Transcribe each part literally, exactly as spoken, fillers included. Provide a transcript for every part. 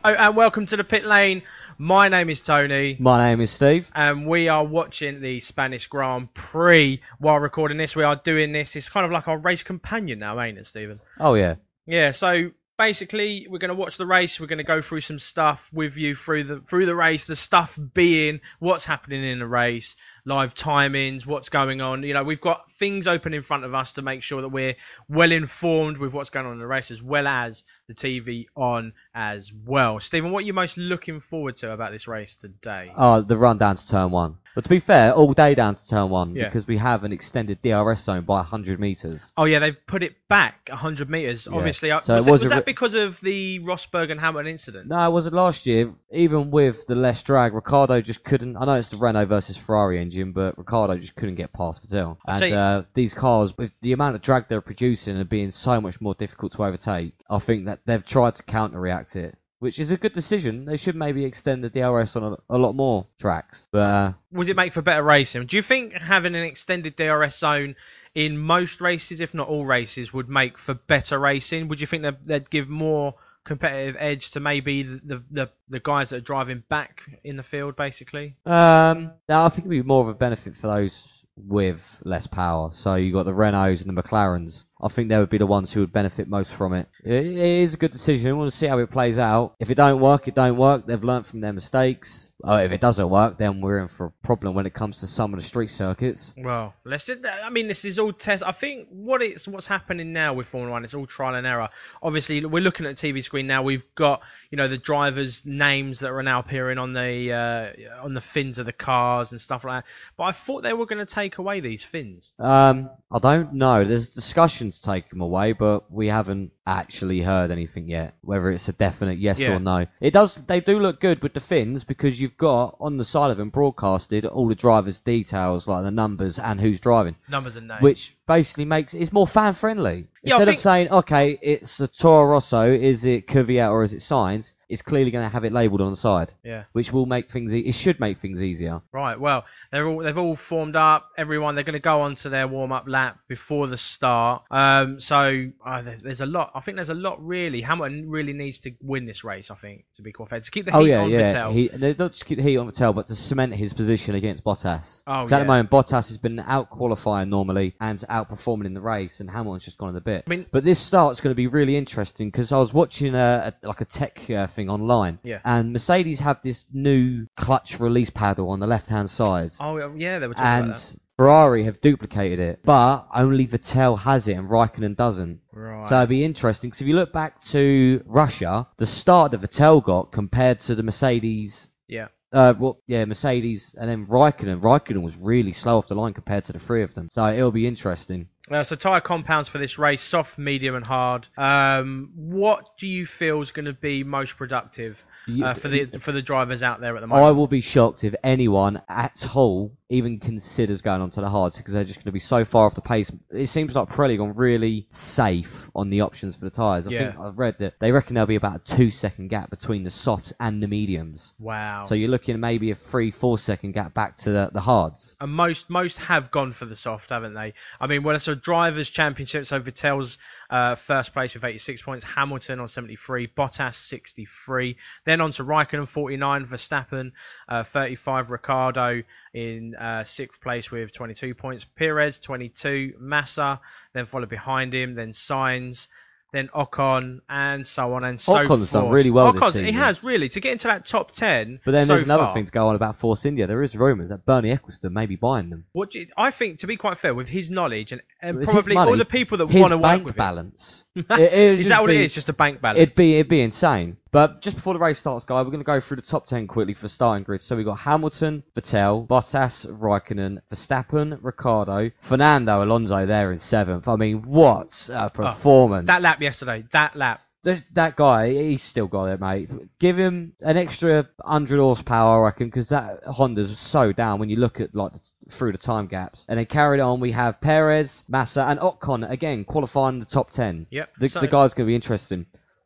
Oh, and welcome to the Pit Lane. My name is Tony. My name is Steve. And we are watching the Spanish Grand Prix while recording this. We are doing this. It's kind of like our race companion now, ain't it, Stephen? Oh, yeah. Yeah, so basically we're going to watch the race. We're going to go through some stuff with you through the through the race. The stuff being what's happening in the race, live timings, what's going on. You know, we've got things open in front of us to make sure that we're well informed with what's going on in the race, as well as the T V on as well. Stephen, what are you most looking forward to about this race today? Oh, the run down to turn one. But to be fair, all day down to turn one, Yeah. because we have an extended D R S zone by one hundred metres. Oh, yeah, they've put it back one hundred metres, Yeah. obviously. So was it it- was was a that ri- because of the Rosberg and Hamilton incident? No, it wasn't last year. Even with the less drag, Ricciardo just couldn't. I know it's the Renault versus Ferrari engine, but Ricciardo just couldn't get past Vettel. And See- uh, these cars, with the amount of drag they're producing and being so much more difficult to overtake, I think that they've tried to counter-react it, which is a good decision. They should maybe extend the D R S on a, a lot more tracks. But uh, Would it make for better racing? Do you think having an extended D R S zone in most races, if not all races, would make for better racing? Would you think that they'd give more competitive edge to maybe the, the, the, the guys that are driving back in the field, basically? Um, no, I think it'd be more of a benefit for those with less power. So you got the Renaults and the McLarens. I think they would be the ones who would benefit most from it. It, it is a good decision. We'll see how it plays out. If it don't work, it don't work. They've learnt from their mistakes. Oh, if it doesn't work, then we're in for a problem when it comes to some of the street circuits. Well, let's. I mean, this is all test. I think what it's what's happening now with Formula One. It's all trial and error. Obviously, we're looking at the T V screen now. We've got you know the drivers' names that are now appearing on the uh, on the fins of the cars and stuff like that. But I thought they were going to take away these fins. Um, I don't know. There's discussions to take them away, but we haven't actually heard anything yet, whether it's a definite yes Yeah. or no. It does. They do look good with the fins because you've got on the side of them broadcasted all the drivers' details, like the numbers and who's driving, Numbers and names. which basically makes it's more fan friendly. Yeah, I Instead think- of saying, okay, it's a Toro Rosso, is it Kvyat or is it Sainz? It's clearly going to have it labelled on the side, Yeah. which will make things. E- it should make things easier. Right. Well, they're all they've all formed up. Everyone they're going to go on to their warm up lap before the start. Um. So uh, there's, there's a lot. I think there's a lot really. Hamilton really needs to win this race. I think to be quite fair, to keep the heat Oh yeah, on yeah. Vettel. He, they not just keep the heat on Vettel, but to cement his position against Bottas. Oh, 'Cause at yeah. the moment, Bottas has been out qualifying normally and outperforming in the race, and Hamilton's just gone in the bit. I mean- but this start's going to be really interesting because I was watching a, a like a tech uh, thing online, Yeah. and Mercedes have this new clutch release paddle on the left-hand side, Oh yeah, they were talking and about that. Ferrari have duplicated it, but only Vettel has it and Raikkonen doesn't. Right. So it'd be interesting because if you look back to Russia, the start that Vettel got compared to the Mercedes, Yeah. uh, well, yeah, Mercedes and then Raikkonen. Raikkonen was really slow off the line compared to the three of them. So it'll be interesting. Uh, so tyre compounds for this race: soft, medium, and hard. Um, what do you feel is going to be most productive uh, You- for the for the drivers out there at the moment? I will be shocked if anyone at all even considers going onto the hards because they're just going to be so far off the pace. It seems like Pirelli gone really safe on the options for the tyres. I Yeah. think I've read that they reckon there'll be about a two second gap between the softs and the mediums. Wow. So you're looking at maybe a three, four second gap back to the, the hards. And most most have gone for the soft, haven't they? I mean, when it's a drivers' championship, so Vettel's uh, first place with eighty-six points, Hamilton on seventy-three, Bottas sixty-three, then on to Raikkonen forty-nine, Verstappen uh, thirty-five, Ricciardo in uh, sixth place with twenty-two points, Perez twenty-two, Massa then followed behind him, then Sainz, then Ocon, and so on and so forth. Ocon's done really well this Ocon's, season. He has really to get into that top ten. But then so there's another far. thing to go on about Force India. There is rumours that Bernie Eccleston may be buying them. What do you, I think, to be quite fair, with his knowledge and, and It's his probably money, all the people that his want to work bank with balance. him. It- it'd Is just that what be- it is? Just a bank balance? It'd be it'd be insane. But just before the race starts, guys, we're going to go through the top ten quickly for the starting grid. So we've got Hamilton, Vettel, Bottas, Raikkonen, Verstappen, Ricciardo, Fernando Alonso there in seventh. I mean, what a performance. that lap yesterday. That lap. This, that guy, he's still got it, mate. Give him an extra one hundred horsepower, I reckon, because that Honda's so down when you look at like the, through the time gaps. And then carried on, we have Perez, Massa, and Ocon again qualifying in the top ten. Yep. The, So- the guy's going to be interesting.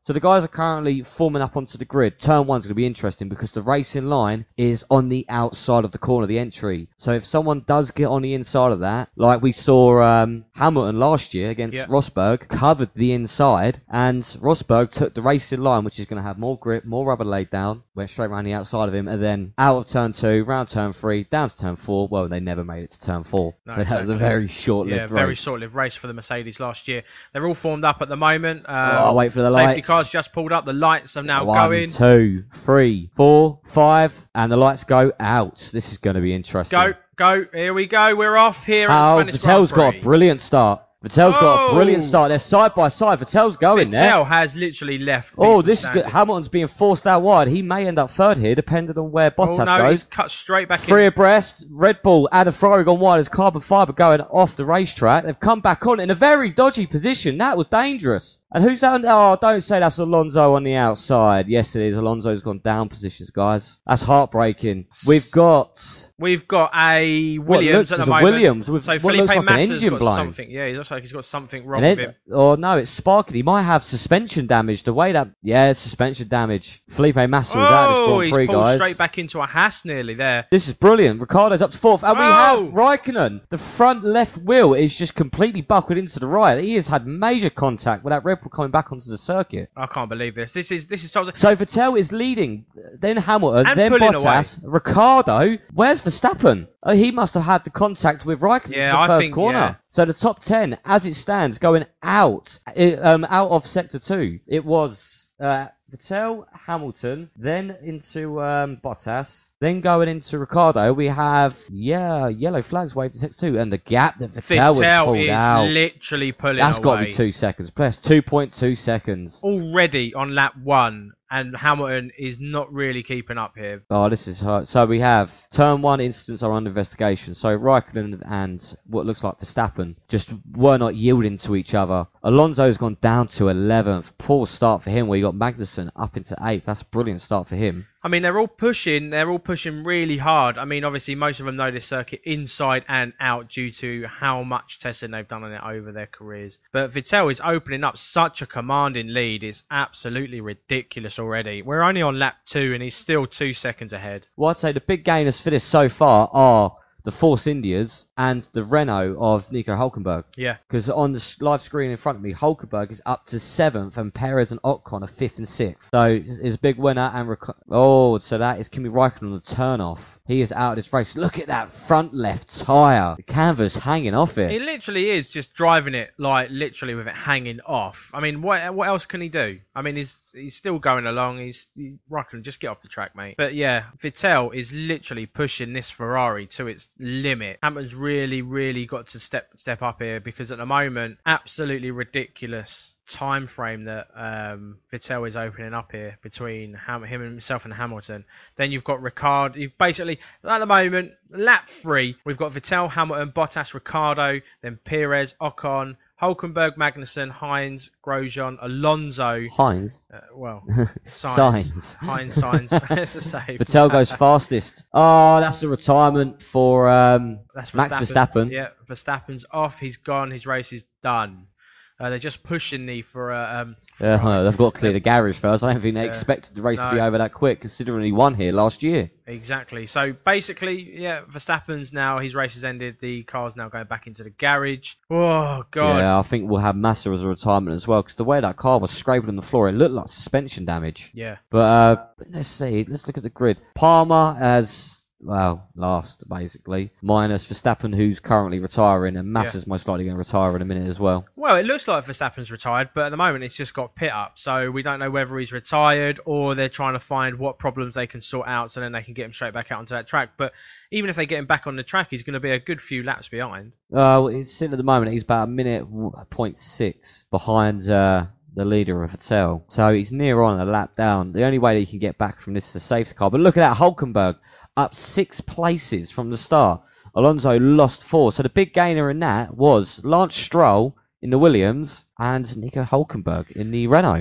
So the guys are currently forming up onto the grid. Turn one's going to be interesting because the racing line is on the outside of the corner of the entry. So if someone does get on the inside of that, like we saw um, Hamilton last year against yep. Rosberg, covered the inside, and Rosberg took the racing line, which is going to have more grip, more rubber laid down, went straight around the outside of him, and then out of turn two, round turn three, down to turn four. Well, they never made it to turn four. No, so exactly. that was a very short-lived yeah, race. very short-lived race for the Mercedes last year. They're all formed up at the moment. Um, oh, wait for the safety lights. cars just pulled up. The lights are now One, going. two, three, four, five, and the lights go out. This is going to be interesting. Go, go. Here we go. We're off here Oh, at the Spanish Vettel's Grand got Prix. a brilliant start. Vettel's got a Oh! brilliant start. They're side by side. Vettel's going there. Vettel has literally left. Oh, people this is standing. good. Hamilton's being forced out wide. He may end up third here, depending on where Bottas Oh no, he's goes. cut straight back Three in. abreast. Red Bull and a Ferrari gone wide as carbon fibre going off the racetrack. They've come back on in a very dodgy position. That was dangerous. And who's that? Oh, don't say that's Alonso on the outside. Yes, it is. Alonso's gone down positions, guys. That's heartbreaking. We've got... We've got a What Williams looks at the as a moment. Williams with so what Felipe looks like an Massa's engine got blown. something. Yeah, he looks like he's got something wrong And with it, him. oh no, it's sparking. He might have suspension damage. The way that, yeah, it's suspension damage. Felipe Massa was out of Oh, this he's Grand Prix, pulled guys. straight back into a Haas nearly there. This is brilliant. Ricardo's up to fourth, and we Oh! have Raikkonen. The front left wheel is just completely buckled into the right. He has had major contact with that Red Bull coming back onto the circuit. I can't believe this. This is this is so. So Vettel is leading, then Hamilton, And then pulling Bottas, Ricardo. Where's Verstappen? Oh, he must have had the contact with Raikkonen Yeah, in the I first think, corner. yeah. So the top ten, as it stands, going out, it, um, out of sector two. It was uh, Vettel, Hamilton, then into um, Bottas, then going into Ricardo. We have yeah, yellow flags waved in sector two, and the gap that Vettel, was Vettel pulled is out. literally pulling That's away. got to be two seconds. Plus two point two seconds. Already on lap one, and Hamilton is not really keeping up here. Oh, this is hard. So we have turn one incidents are under investigation. So Raikkonen and what looks like Verstappen just were not yielding to each other. Alonso's gone down to eleventh. Poor start for him where you got Magnussen up into eighth. That's a brilliant start for him. I mean, they're all pushing. They're all pushing really hard. I mean, obviously, most of them know this circuit inside and out due to how much testing they've done on it over their careers. But Vettel is opening up such a commanding lead. It's absolutely ridiculous already. We're only on lap two, and he's still two seconds ahead. Well, I'd say the big gainers for this so far are the Force Indias and the Renault of Nico Hulkenberg. Yeah. Because on the s- live screen in front of me, Hulkenberg is up to seventh and Perez and Ocon are fifth and sixth. So is a big winner. And Ric- oh, so that is Kimi Raikkonen on the turn off. He is out of this race. Look at that front left tyre. The canvas hanging off it. It literally is just driving it, like, literally with it hanging off. I mean, what what else can he do? I mean, he's he's still going along. He's, he's Raikkonen, just get off the track, mate. But yeah, Vettel is literally pushing this Ferrari to its limit. Hamilton's really, really got to step step up here because at the moment, absolutely ridiculous time frame that um, Vettel is opening up here between Ham- him and himself and Hamilton. Then you've got Ricciardo. You've basically, at the moment, lap three, we've got Vettel, Hamilton, Bottas, Ricciardo, then Perez, Ocon, Hulkenberg, Magnussen, Hines, Grosjean, Alonso. Hines. Uh, well, Signs. Sainz. Hines, Sainz. It's the same. Vettel goes fastest. Oh, that's a retirement for um, That's Max Verstappen. Yeah, Verstappen's off. He's gone. His race is done. Uh, they're just pushing me for uh, um. Yeah, well, they've got to clear the garage first. I don't think they Yeah. expected the race to No. be over that quick, considering he won here last year. Exactly. So basically, yeah, Verstappen's now, his race has ended. The car's now going back into the garage. Oh, God. Yeah, I think we'll have Massa as a retirement as well, because the way that car was scraping on the floor, it looked like suspension damage. Yeah. But uh, let's see, let's look at the grid. Palmer as, well, last, basically. Minus Verstappen, who's currently retiring, and Massa's Yeah. most likely going to retire in a minute as well. Well, it looks like Verstappen's retired, but at the moment it's just got pit up. So we don't know whether he's retired or they're trying to find what problems they can sort out so then they can get him straight back out onto that track. But even if they get him back on the track, he's going to be a good few laps behind. Uh, well, it's sitting at the moment, he's about a minute point six behind uh, the leader of Vettel. So he's near on a lap down. The only way that he can get back from this is a safety car. But look at that, Hulkenberg up six places from the start. Alonso lost four. So the big gainer in that was Lance Stroll in the Williams and Nico Hulkenberg in the Renault.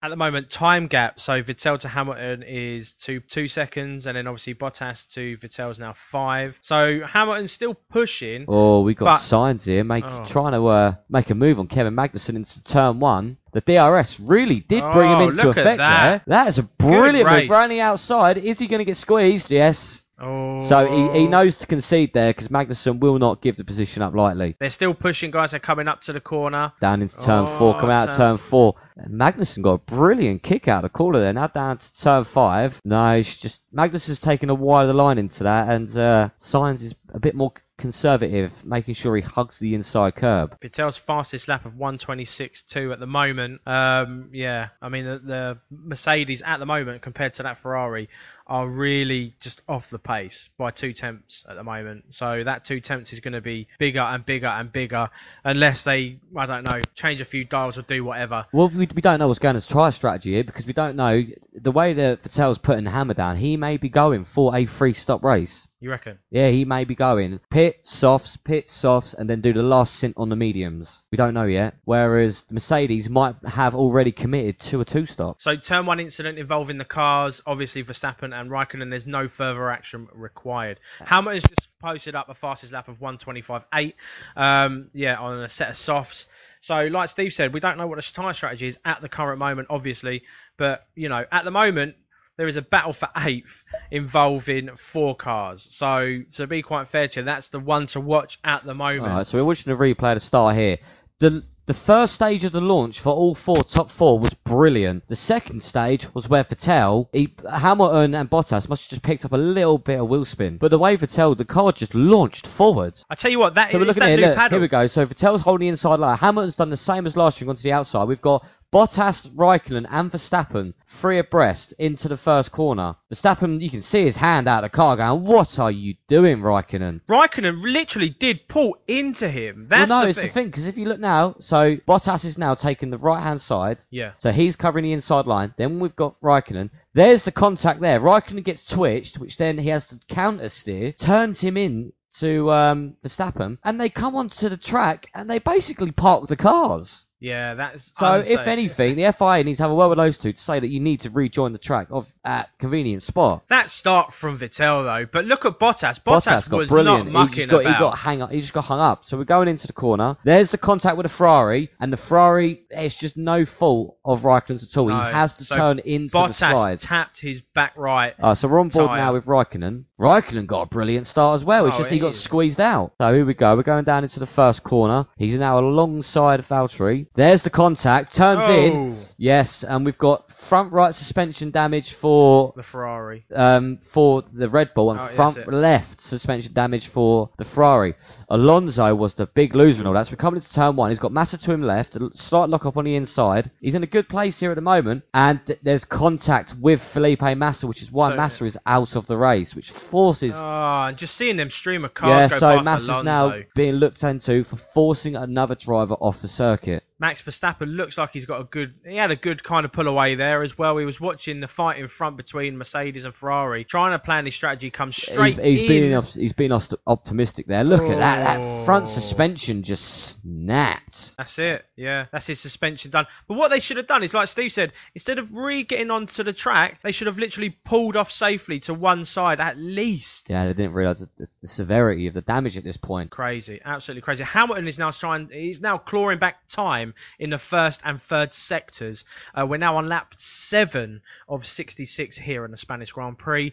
at the moment, time gap. So Vettel to Hamilton is two two seconds, and then obviously Bottas to Vettel's now five. So Hamilton's still pushing. Oh, we got but, signs here, make, oh. trying to uh, make a move on Kevin Magnussen into turn one. The D R S really did bring Oh, him into look at effect that. there. That is a brilliant race. move. Right on the outside. Is he going to get squeezed? Yes. Oh. So he, he knows to concede there because Magnussen will not give the position up lightly. They're still pushing, guys. They're coming up to the corner. Down into turn Oh, four, coming out of turn- turn four. Magnussen got a brilliant kick out of the corner there. Now down to turn five. No, it's just Magnussen's taking a wider line into that, and uh, Sainz is a bit more conservative, making sure he hugs the inside curb. Vettel's fastest lap of one twenty-six point two at the moment. Um, yeah, I mean, the, the Mercedes at the moment compared to that Ferrari are really just off the pace by two tenths at the moment. So that two tenths is going to be bigger and bigger and bigger unless they, I don't know, change a few dials or do whatever. Well, we, we don't know what's going to try strategy here because we don't know the way that Vettel's putting the hammer down. He may be going for a free stop race. You reckon? Yeah, he may be going pit, softs, pit, softs, and then do the last stint on the mediums. We don't know yet. Whereas Mercedes might have already committed to a two-stop. So turn one incident involving the cars, obviously Verstappen and Raikkonen, there's no further action required. Hamilton's just posted up a fastest lap of one twenty-five point eight, um, yeah, on a set of softs. So like Steve said, we don't know what the tyre strategy is at the current moment, obviously. But, you know, at the moment, there is a battle for eighth involving four cars. So, to be quite fair to you, that's the one to watch at the moment. Alright, so we're watching the replay at the start here. The the first stage of the launch for all four, top four, was brilliant. The second stage was where Vettel, he, Hamilton and Bottas must have just picked up a little bit of wheel spin. But the way Vettel, the car just launched forward. I tell you what, that So we're is looking that at new it, look, paddle. here we go. So Vettel's holding the inside line. Hamilton's done the same as last year, gone to the outside. We've got Bottas, Raikkonen and Verstappen three abreast into the first corner. Verstappen, you can see his hand out of the car going, what are you doing, Raikkonen? Raikkonen literally did pull into him. That's well, no, the it's thing. the thing, because if you look now, so Bottas is now taking the right-hand side. Yeah. So he's covering the inside line. Then we've got Raikkonen. There's the contact there. Raikkonen gets twitched, which then he has to counter steer, turns him in to um, Verstappen, and they come onto the track and they basically park the cars. Yeah, that's So, unsafe. if anything, the F I A needs to have a word with those two to say that you need to rejoin the track of at convenient spot. That start from Vettel though, but look at Bottas. Bottas, Bottas got was brilliant. not He mucking just got, about. he got hang up. He just got hung up. So we're going into the corner. There's the contact with the Ferrari, and the Ferrari. It's just no fault of Raikkonen's at all. No. He has to So turn into Bottas the slide. tapped his back right. Uh, so we're on board tyre. now with Raikkonen. Raikkonen got a brilliant start as well. It's Oh, just he it got is. squeezed out. So here we go. We're going down into the first corner. He's now alongside Valtteri. There's the contact. Turns Oh. in. Yes, and we've got front right suspension damage for The Ferrari. um, for the Red Bull and Oh, yes, front it. left suspension damage for the Ferrari. Alonso was the big loser in all that. So we're coming into turn one. He's got Massa to him left, a slight lock up on the inside. He's in a good place here at the moment, and th- there's contact with Felipe Massa, which is why So- Massa is out of the race, which forces. Oh, and just seeing them stream of yeah, cars go so past Massa's Alonso. now being looked into for forcing another driver off the circuit. Max Verstappen looks like he's got a good. He had a good kind of pull away there as well. He was watching the fight in front between Mercedes and Ferrari, trying to plan his strategy. Comes straight He's, he's in. been op- he's been opt- optimistic there. Look at that. That front Oh. suspension just snapped. That's it. Yeah, that's his suspension done. But what they should have done is, like Steve said, instead of re-getting onto the track, they should have literally pulled off safely to one side at least. Yeah, they didn't realise the, the, the severity of the damage at this point. Crazy, absolutely crazy. Hamilton is now trying. He's now clawing back time in the first and third sectors. Uh, we're now on lap seven of sixty-six here in the Spanish Grand Prix.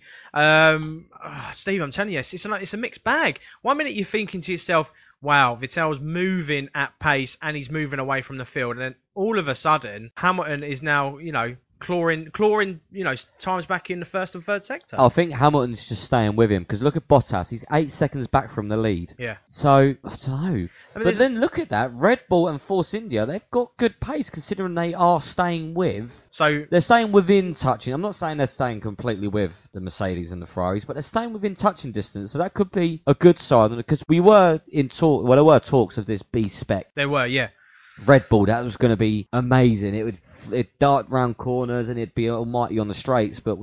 Um, oh, Steve, I'm telling you, it's, it's, a, it's a mixed bag. One minute you're thinking to yourself, wow, Vettel's moving at pace and he's moving away from the field, and then all of a sudden, Hamilton is now, you know, clawing, clawing, you know, times back in the first and third sector. I think Hamilton's just staying with him because look at Bottas. He's eight seconds back from the lead. Yeah. So, I don't know. I mean, but there's- then look at that. Red Bull and Force India, they've got good pace considering they are staying with. So They're staying within touching. I'm not saying they're staying completely with the Mercedes and the Ferraris, but they're staying within touching distance. So that could be a good sign because we were in talk. Well, there were talks of this B spec they were, yeah. Red Bull. That was going to be amazing. It would it dart round corners and it'd be almighty on the straights. But with Red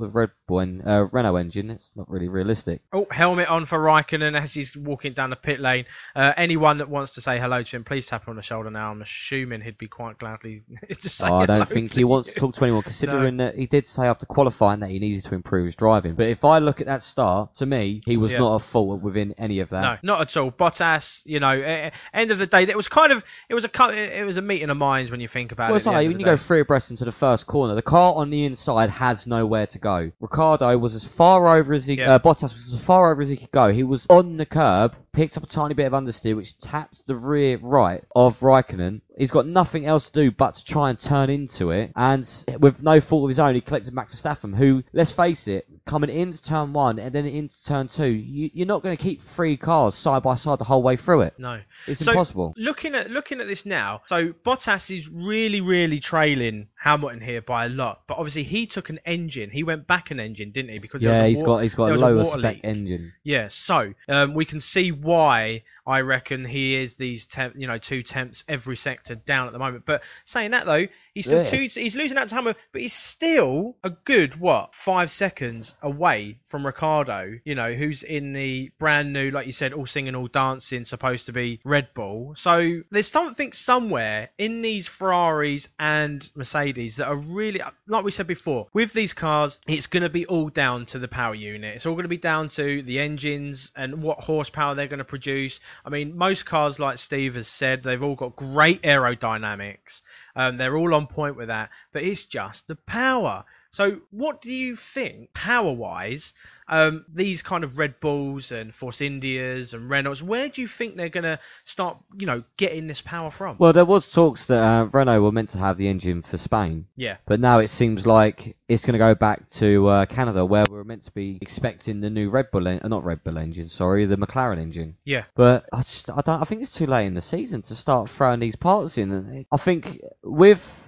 Bull en- uh, Renault engine. It's not really realistic. Oh, helmet on for Raikkonen as he's walking down the pit lane. Uh, anyone that wants to say hello to him, please tap him on the shoulder now. I'm assuming he'd be quite gladly to say Oh, I hello don't think to he wants you. to talk to anyone, considering no. that he did say after qualifying that he needed to improve his driving. But if I look at that start, to me, he was Yeah. not at fault within any of that. No, not at all. Bottas, you know, eh, end of the day, it was kind of, it was a, co- it was a meeting of minds when you think about Well, it. it's at the like end when of you the go day. three abreast into the first corner, the car on the inside has nowhere to go. Ricciardo was as far over as he, Yeah. uh, Bottas was as far over as he could go. He was on the curb, picked up a tiny bit of understeer, which tapped the rear right of Raikkonen. He's got nothing else to do but to try and turn into it, and with no fault of his own, he collected Max Verstappen, who, let's face it, coming into turn one and then into turn two, you, you're not going to keep three cars side by side the whole way through it. No, It's so, impossible. Looking at looking at this now, so Bottas is really, really trailing Hamilton here by a lot. But obviously, he took an engine. He went back an engine, didn't he? Because there Yeah, was a he's wa- got he's got there a was lower water spec leak. engine. Yeah, so um, we can see why I reckon he is these temp, you know, two tenths every sector down at the moment. But saying that though, he's still Yeah. two. He's losing out to Hamilton, but he's still a good what five seconds away from Ricciardo. You know, who's in the brand new, like you said, all singing, all dancing, supposed to be Red Bull. So there's something somewhere in these Ferraris and Mercedes that are really, like we said before, with these cars, it's going to be all down to the power unit. It's all going to be down to the engines and what horsepower they're going to produce. I mean, most cars, like Steve has said, they've all got great aerodynamics. Um, they're all on point with that, but it's just the power. So what do you think, power-wise, um, these kind of Red Bulls and Force Indias and Renaults, where do you think they're going to start, you know, getting this power from? Well, there was talks that uh, Renault were meant to have the engine for Spain. Yeah. But now it seems like it's going to go back to uh, Canada, where we're meant to be expecting the new Red Bull, en- uh, not Red Bull engine, sorry, the McLaren engine. Yeah. But I just, I don't, I think it's too late in the season to start throwing these parts in. And I think with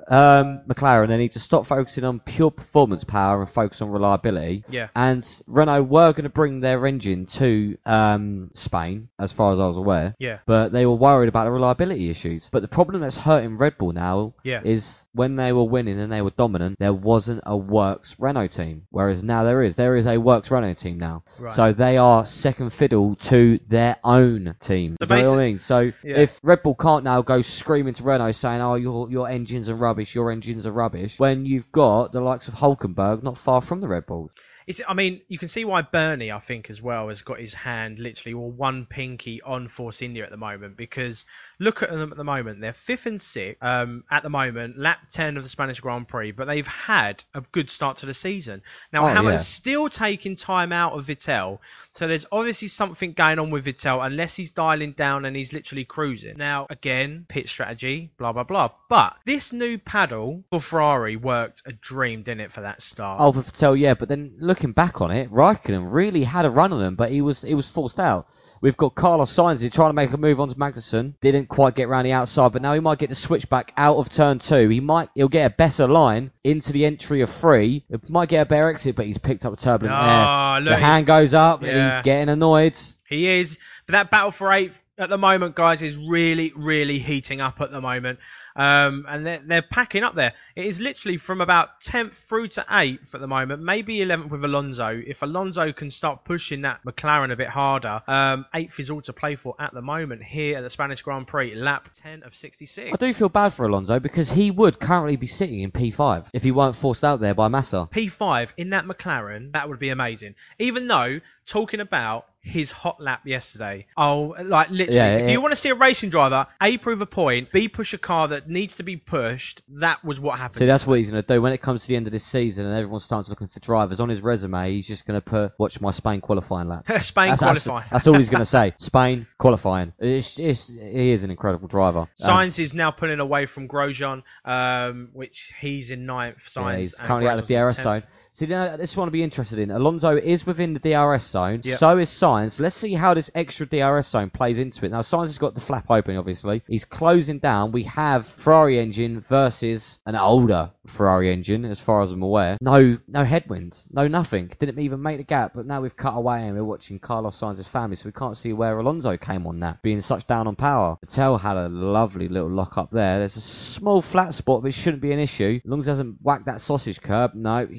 um, McLaren, they need to stop focusing on pure performance power and focus on reliability. Yeah. And Renault were going to bring their engine to um, Spain, as far as I was aware. Yeah. But they were worried about the reliability issues. But the problem that's hurting Red Bull now Yeah. is when they were winning and they were dominant, there wasn't a Works Renault team. Whereas now there is. There is a Works Renault team now. Right. So they are second fiddle to their own team. So You know what I basi- mean? So Yeah. if Red Bull can't now go screaming to Renault saying, oh, your your engines are rubbish, your engines are rubbish, when you've got the likes of Hulkenberg not far from the Red Bulls. It's, I mean, you can see why Bernie, I think, as well, has got his hand literally, or one pinky on Force India at the moment, because look at them at the moment. They're fifth and sixth um, at the moment, lap ten of the Spanish Grand Prix, but they've had a good start to the season. Now, Oh, Hamilton's yeah. still taking time out of Vettel, so there's obviously something going on with Vettel, unless he's dialing down and he's literally cruising. Now, again, pit strategy, blah, blah, blah. But this new paddle for Ferrari worked a dream, didn't it, for that start? Oh, for Vettel, yeah, but then looking back on it, Raikkonen really had a run on them, but he was he was forced out. We've got Carlos Sainz here trying to make a move onto Magnussen. Didn't quite get round the outside, but now he might get the switchback out of turn two. He might he'll get a better line into the entry of three. It might get a better exit, but he's picked up turbulent Ah, air. look, The he's- hand goes up, and Yeah. he's getting annoyed. He is. But that battle for eighth at the moment, guys, is really, really heating up at the moment. Um, and they're, they're packing up there. It is literally from about tenth through to eighth at the moment, maybe eleventh with Alonso. If Alonso can start pushing that McLaren a bit harder, um, eighth is all to play for at the moment here at the Spanish Grand Prix, lap ten of sixty-six. I do feel bad for Alonso because he would currently be sitting in P five if he weren't forced out there by Massa. P five in that McLaren, that would be amazing. Even though, talking about his hot lap yesterday, oh, like literally, Yeah, if yeah. you want to see a racing driver, A, prove a point, B, push a car that needs to be pushed, that was what happened. See, that's what he's going to do. When it comes to the end of this season and everyone starts looking for drivers, on his resume, he's just going to put, watch my Spain qualifying lap. Spain That's, that's, qualifying. that's all he's going to say. Spain qualifying. It's, it's, he is an incredible driver. Um, Sainz is now pulling away from Grosjean, um, which he's in ninth. Sainz yeah, he's and currently out of the Grosjean's D R S in zone. tenth. See, now, this one to be interested in. Alonso is within the D R S zone. Yep. So is Sainz. Let's see how this extra D R S zone plays into it. Now, Sainz has got the flap open, obviously. He's closing down. We have Ferrari engine versus an older Ferrari engine, as far as I'm aware. No, no headwind. No nothing. Didn't even make the gap. But now we've cut away and we're watching Carlos Sainz's family, so we can't see where Alonso came on that, being such down on power. Vettel had a lovely little lock up there. There's a small flat spot, but it shouldn't be an issue. As long as he doesn't whack that sausage curb. No, he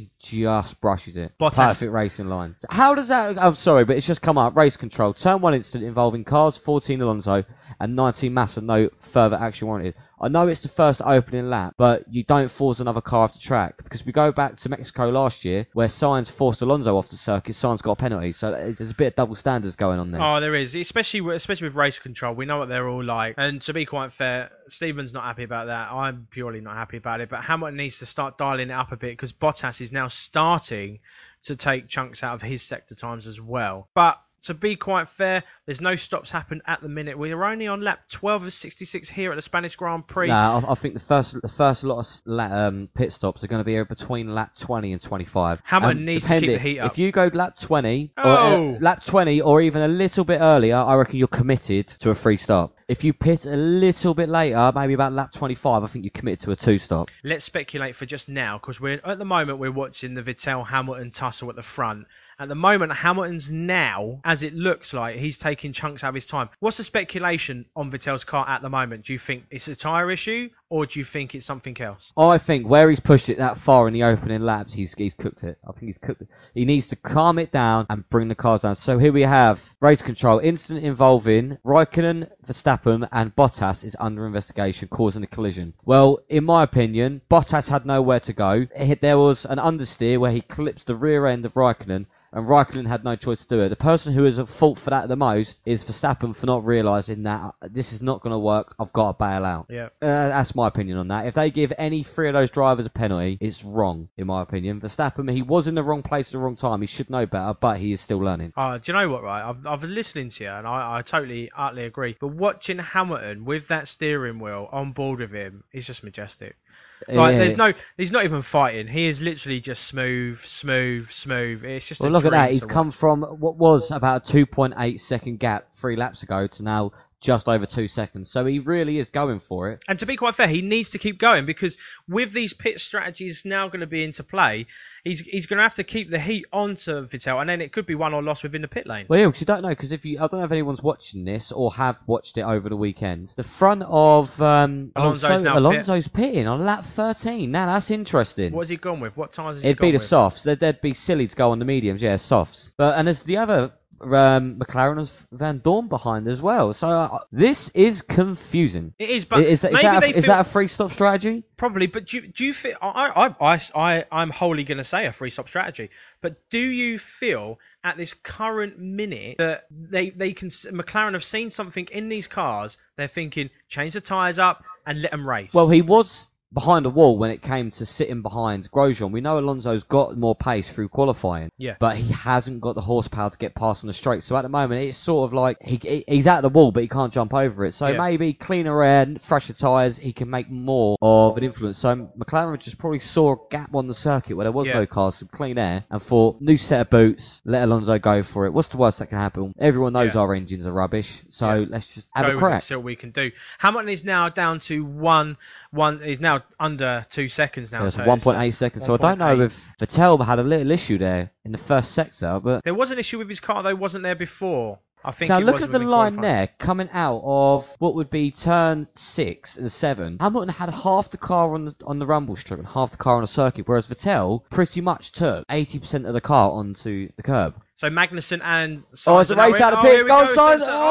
just brushes it. Bottas. Perfect racing line. How does that... I'm sorry, but it's just come up. Race control. Turn one incident involving cars, fourteen Alonso, and nineteen Massa. No further action warranted. I know it's the first opening lap, but you don't force another car off the track. Because we go back to Mexico last year, where Sainz forced Alonso off the circuit, Sainz got a penalty. So there's a bit of double standards going on there. Oh, there is, especially with, especially with race control. We know what they're all like. And to be quite fair, Stephen's not happy about that. I'm purely not happy about it. But Hamilton needs to start dialing it up a bit, because Bottas is now starting to take chunks out of his sector times as well. But to be quite fair, there's no stops happened at the minute. We're only on lap twelve of sixty-six here at the Spanish Grand Prix. Nah, I, I think the first the first lot of la, um, pit stops are going to be between lap twenty and twenty-five. Hamilton um, needs to keep the heat up. If you go lap twenty, Oh. or, uh, lap twenty, or even a little bit earlier, I reckon you're committed to a free stop. If you pit a little bit later, maybe about lap twenty-five, I think you're committed to a two stop. Let's speculate for just now, because we're at the moment we're watching the Vettel Hamilton tussle at the front. At the moment, Hamilton's now, as it looks like, he's taking chunks out of his time. What's the speculation on Vettel's car at the moment? Do you think it's a tyre issue, or do you think it's something else? I think where he's pushed it that far in the opening laps, he's he's cooked it. I think he's cooked it. He needs to calm it down and bring the cars down. So here we have race control. Incident involving Raikkonen, Verstappen and Bottas is under investigation, causing a collision. Well, in my opinion, Bottas had nowhere to go. There was an understeer where he clipped the rear end of Raikkonen, and Raikkonen had no choice to do it. The person who is at fault for that the most is Verstappen, for not realising that this is not going to work. I've got to bail out. Yeah. Uh, that's my opinion on that. If they give any three of those drivers a penalty, it's wrong, in my opinion. Verstappen, he was in the wrong place at the wrong time. He should know better, but he is still learning. Oh, do you know what, right? I've, I've been listening to you, and I, I totally, utterly agree. But watching Hamilton with that steering wheel on board with him is just majestic. Like, Yeah. there's no, he's not even fighting. He is literally just smooth, smooth, smooth. It's just. Well, a look at dream that. He's to come watch. from what was about a two point eight second gap three laps ago to now just over two seconds. So he really is going for it. And to be quite fair, he needs to keep going, because with these pit strategies now going to be into play, he's he's going to have to keep the heat onto Vettel, and then it could be won or lost within the pit lane. Well, yeah, because you don't know. Because if you, I don't know if anyone's watching this or have watched it over the weekend. The front of um, Alonso's also, now Alonso's pitting on lap thirteen. Now that's interesting. What has he gone with? What tyres has he It'd gone be the with? softs. They'd, they'd be silly to go on the mediums. Yeah, softs. But and there's the other. Um, McLaren has Van Dorn behind as well. So uh, this is confusing. It is, but is, that, is, maybe that they a, is feel, that a free stop strategy? probably. But do you, do you feel? I I I I I'm wholly going to say a free stop strategy. But do you feel at this current minute that they they can McLaren have seen something in these cars? They're thinking change the tyres up and let them race. Well, he was behind the wall when it came to sitting behind Grosjean. We know Alonso's got more pace through qualifying, Yeah. but he hasn't got the horsepower to get past on the straight. So at the moment, it's sort of like he he's at the wall, but he can't jump over it. So Yeah. maybe cleaner air, fresher tyres, he can make more of an influence. So McLaren just probably saw a gap on the circuit where there was Yeah. no cars, some clean air, and thought, new set of boots, let Alonso go for it. What's the worst that can happen? Everyone knows Yeah. our engines are rubbish, so Yeah. let's just have Go a with it, crack. see what we can do. Hamilton is now down to one one. He's now under two seconds now. Yeah, so so one it's, point uh, eight seconds. So I don't know one point eight. if Vettel had a little issue there in the first sector, but There was an issue with his car, though, wasn't there before? I think so it look was at the within line qualifying. there coming out of what would be turn six and seven. Hamilton had half the car on the on the rumble strip and half the car on the circuit, whereas Vettel pretty much took eighty percent of the car onto the curb. So Magnussen and Sainz Oh, it's a are now race in. out of Oh, pits. here we Go, go. Sainz. So- so-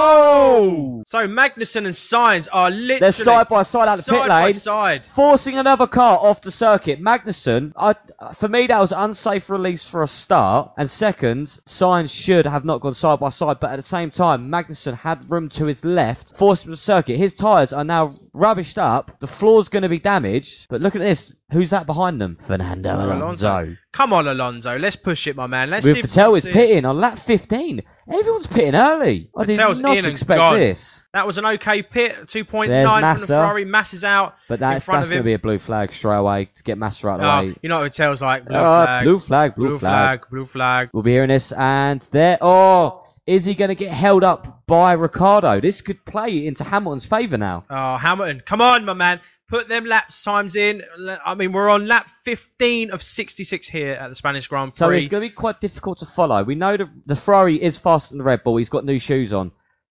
Oh! So Magnussen and Sainz are literally They're side by side out of the pit side by lane. side. Forcing another car off the circuit. Magnussen, I, for me, that was an unsafe release for a start. And second, Sainz should have not gone side by side. But at the same time, Magnussen had room to his left, forced him to the circuit. His tyres are now rubbished up. The floor's going to be damaged. But look at this. Who's that behind them? Fernando Alonso. Come on, Alonso. Let's push it, my man. Let's see With if Vettel we is can see it. pitting on lap fifteen. Everyone's pitting early. I Vettel's did not in and expect gone. this. That was an okay pit. two point There's nine from the Massa. Ferrari. Massa's out. But in that's front that's of going to him. be a blue flag straight away to get Massa out of the Oh, way. you know what Vettel's like? Blue Uh, flag. blue flag, blue, Blue flag. flag. Blue flag. We'll be hearing this, and there. Oh, is he going to get held up by Ricciardo? This could play into Hamilton's favour now. Oh, Hamilton. Come on, my man. Put them laps times in. I mean, we're on lap fifteen of sixty-six here at the Spanish Grand Prix. So it's going to be quite difficult to follow. We know the, the Ferrari is faster than the Red Bull. He's got new shoes on.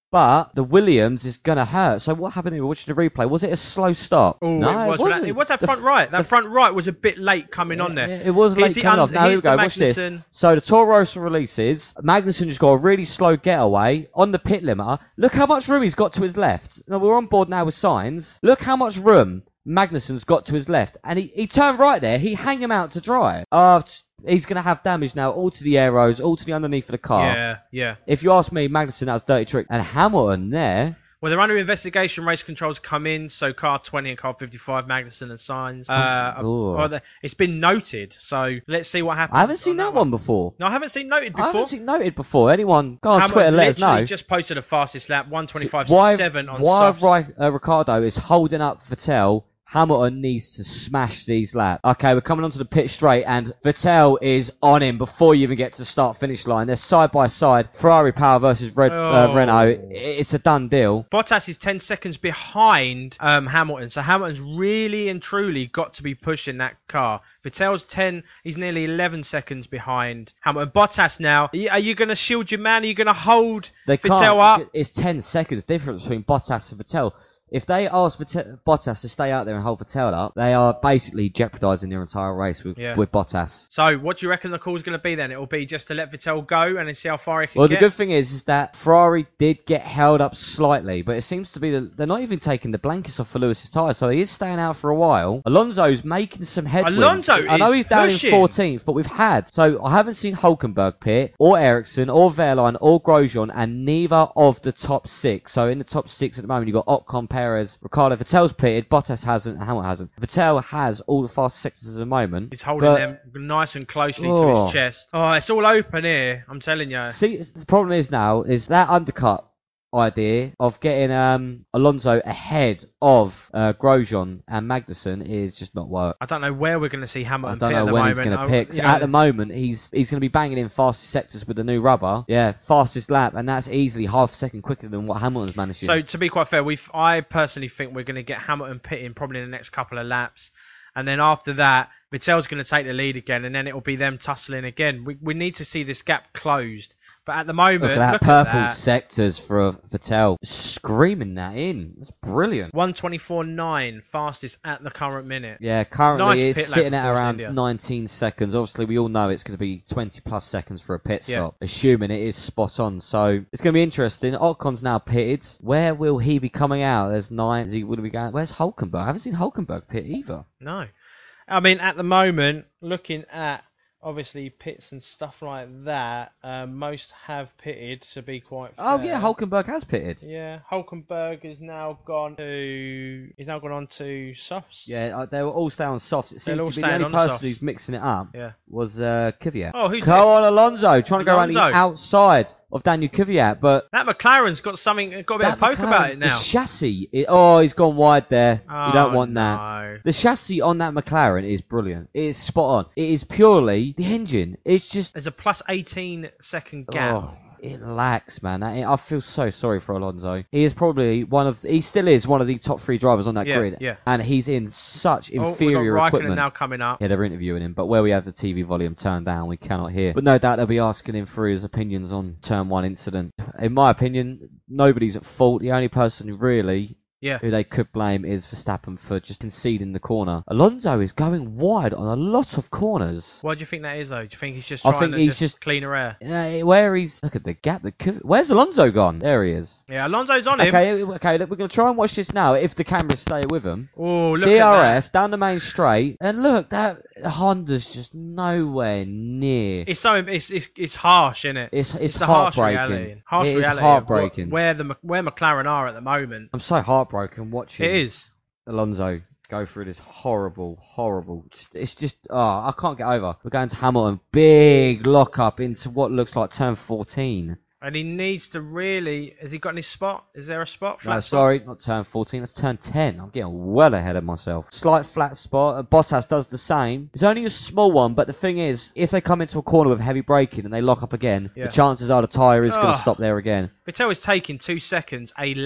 But the Williams is going to hurt. So what happened here? Watching the replay, was it a slow stop? Ooh, no, it was. it wasn't. That, it was that front The, right. That the, front right was a bit late coming on there. It, it was late the coming un- off. Now here we go. Watch this. Magnussen. So the Toro Rosso releases. Magnussen just got a really slow getaway on the pit limiter. Look how much room he's got to his left. Now we're on board now with Sainz. Look how much room Magnussen's got to his left, and he, he turned right there. He hang him out to dry. Uh, he's going to have damage now, all to the aeros, all to the underneath of the car. Yeah, yeah. If you ask me, Magnussen, that was a dirty trick. And Hamilton there. Well, they're under investigation. Race controls come in, so car twenty and car fifty-five, Magnussen and Sainz. Uh, Ooh. or the, it's been noted, so let's see what happens. I haven't seen on that, that one before. No, I haven't seen noted before. I haven't seen noted before. Anyone, go on Hamilton's Twitter, let us literally know. just posted a fastest lap, one twenty-five why seven on why softs. Ri- uh, Ricardo is holding up Vettel. Hamilton needs to smash these laps. Okay, we're coming onto the pit straight, and Vettel is on him before you even get to the start-finish line. They're side by side. Ferrari power versus Red, Oh. uh, Renault. It's a done deal. Bottas is ten seconds behind um, Hamilton, so Hamilton's really and truly got to be pushing that car. Vettel's ten, he's nearly eleven seconds behind Hamilton. Bottas now, are you, are you going to shield your man? Are you going to hold They Vettel can't. up? It's ten seconds difference between Bottas and Vettel. If they ask Vette- Bottas to stay out there and hold Vettel up, they are basically jeopardising their entire race with, Yeah. with Bottas. So, what do you reckon the call is going to be then? It will be just to let Vettel go and then see how far he can Well, get? the good thing is, is that Ferrari did get held up slightly, but it seems to be that they're not even taking the blankets off for Lewis's tyre, so he is staying out for a while. Alonso's making some headway. Alonso I know is he's down pushing. in fourteenth, but we've had. So I haven't seen Hulkenberg pit, or Ericsson, or Wehrlein, or Grosjean, and neither of the top six. So in the top six at the moment, you've got Ocon, Perez, Ricardo. Vettel's pitted, Bottas hasn't, and Hamilton hasn't. Vettel has all the fast sectors at the moment. He's holding but, them nice and closely to Oh. his chest. Oh, it's all open here, I'm telling you. See, the problem is now, is that undercut idea of getting um, Alonso ahead of uh, Grosjean and Magnussen is just not work. I don't know where we're going to see I Hamilton don't pit at know the when moment. he's going to I- pick. you know, At the moment, he's he's going to be banging in fastest sectors with the new rubber. Yeah, fastest lap, and that's easily half a second quicker than what Hamilton's managed to. So to be quite fair, we I personally think we're going to get Hamilton pitting probably in the next couple of laps, and then after that, Vettel's going to take the lead again, and then it will be them tussling again. We we need to see this gap closed, but at the moment, Look at that look purple at that. sectors for Vettel, screaming that in. That's brilliant. one twenty-four point nine fastest at the current minute. Yeah, currently Nice it's pit lap sitting for at Force around India. nineteen seconds. Obviously, we all know it's going to be twenty plus seconds for a pit Yeah. stop, assuming it is spot on. So it's going to be interesting. Ocon's now pitted. Where will he be coming out? There's nine. Is he will he be going? Where's Hulkenberg? I haven't seen Hulkenberg pit either. No, I mean at the moment, looking at obviously pits and stuff like that, uh, most have pitted to be quite fair. Oh yeah, Hulkenberg has pitted. Yeah, Hulkenberg is now gone to. He's now gone on to softs. Yeah, uh, they were all staying on softs. It They're seems all to be the staying only on the person softs. who's mixing it up Yeah. was uh, Kvyat. Oh, who's Go on, Alonso, trying to go around the Alonso. outside of Daniel Kvyat, but That McLaren's got something. Got a bit of that poke McLaren, about it the now. chassis, it, oh, he's gone wide there. Oh, you don't want no. that. The chassis on that McLaren is brilliant. It is spot on. It is purely the engine. It's just, There's a plus eighteen second gap. oh, it lacks, man. I feel so sorry for Alonso. He is probably one of, he still is one of the top three drivers on that Yeah, grid. yeah. And he's in such Oh, inferior we've got Raikkonen equipment. now coming up. Yeah, they're interviewing him, but where we have the T V volume turned down, we cannot hear. But no doubt they'll be asking him for his opinions on Turn one incident. In my opinion, nobody's at fault. The only person who really Yeah. who they could blame is Verstappen for just conceding the corner. Alonso is going wide on a lot of corners. Why do you think that is though? Do you think he's just I trying think to he's just, just- cleaner air? Uh, where he's... Look at the gap. The, Kv- where's Alonso gone? There he is. Yeah, Alonso's on him. Okay, okay, look, we're going to try and watch this now if the cameras stay with him. Oh, look D R at that. S down the main straight, and look, that Honda's just nowhere near. It's so it's it's, it's harsh, isn't it? It's it's, the harsh heartbreaking. reality. Harsh It is reality. heartbreaking. Of what, where the Mc- where McLaren are at the moment. I'm so heartbroken watching It is. Alonso go through this horrible, horrible. It's just, oh, I can't get over. We're going to Hamilton, big lock up into what looks like turn fourteen. And he needs to really. Has he got any spot? Is there a spot? Flat No, spot? sorry, not turn fourteen. That's turn ten. I'm getting well ahead of myself. Slight flat spot. Uh, Bottas does the same. It's only a small one, but the thing is, if they come into a corner with heavy braking and they lock up again, Yeah. the chances are the tyre is going Ugh. to stop there again. Vettel is taking two seconds a lap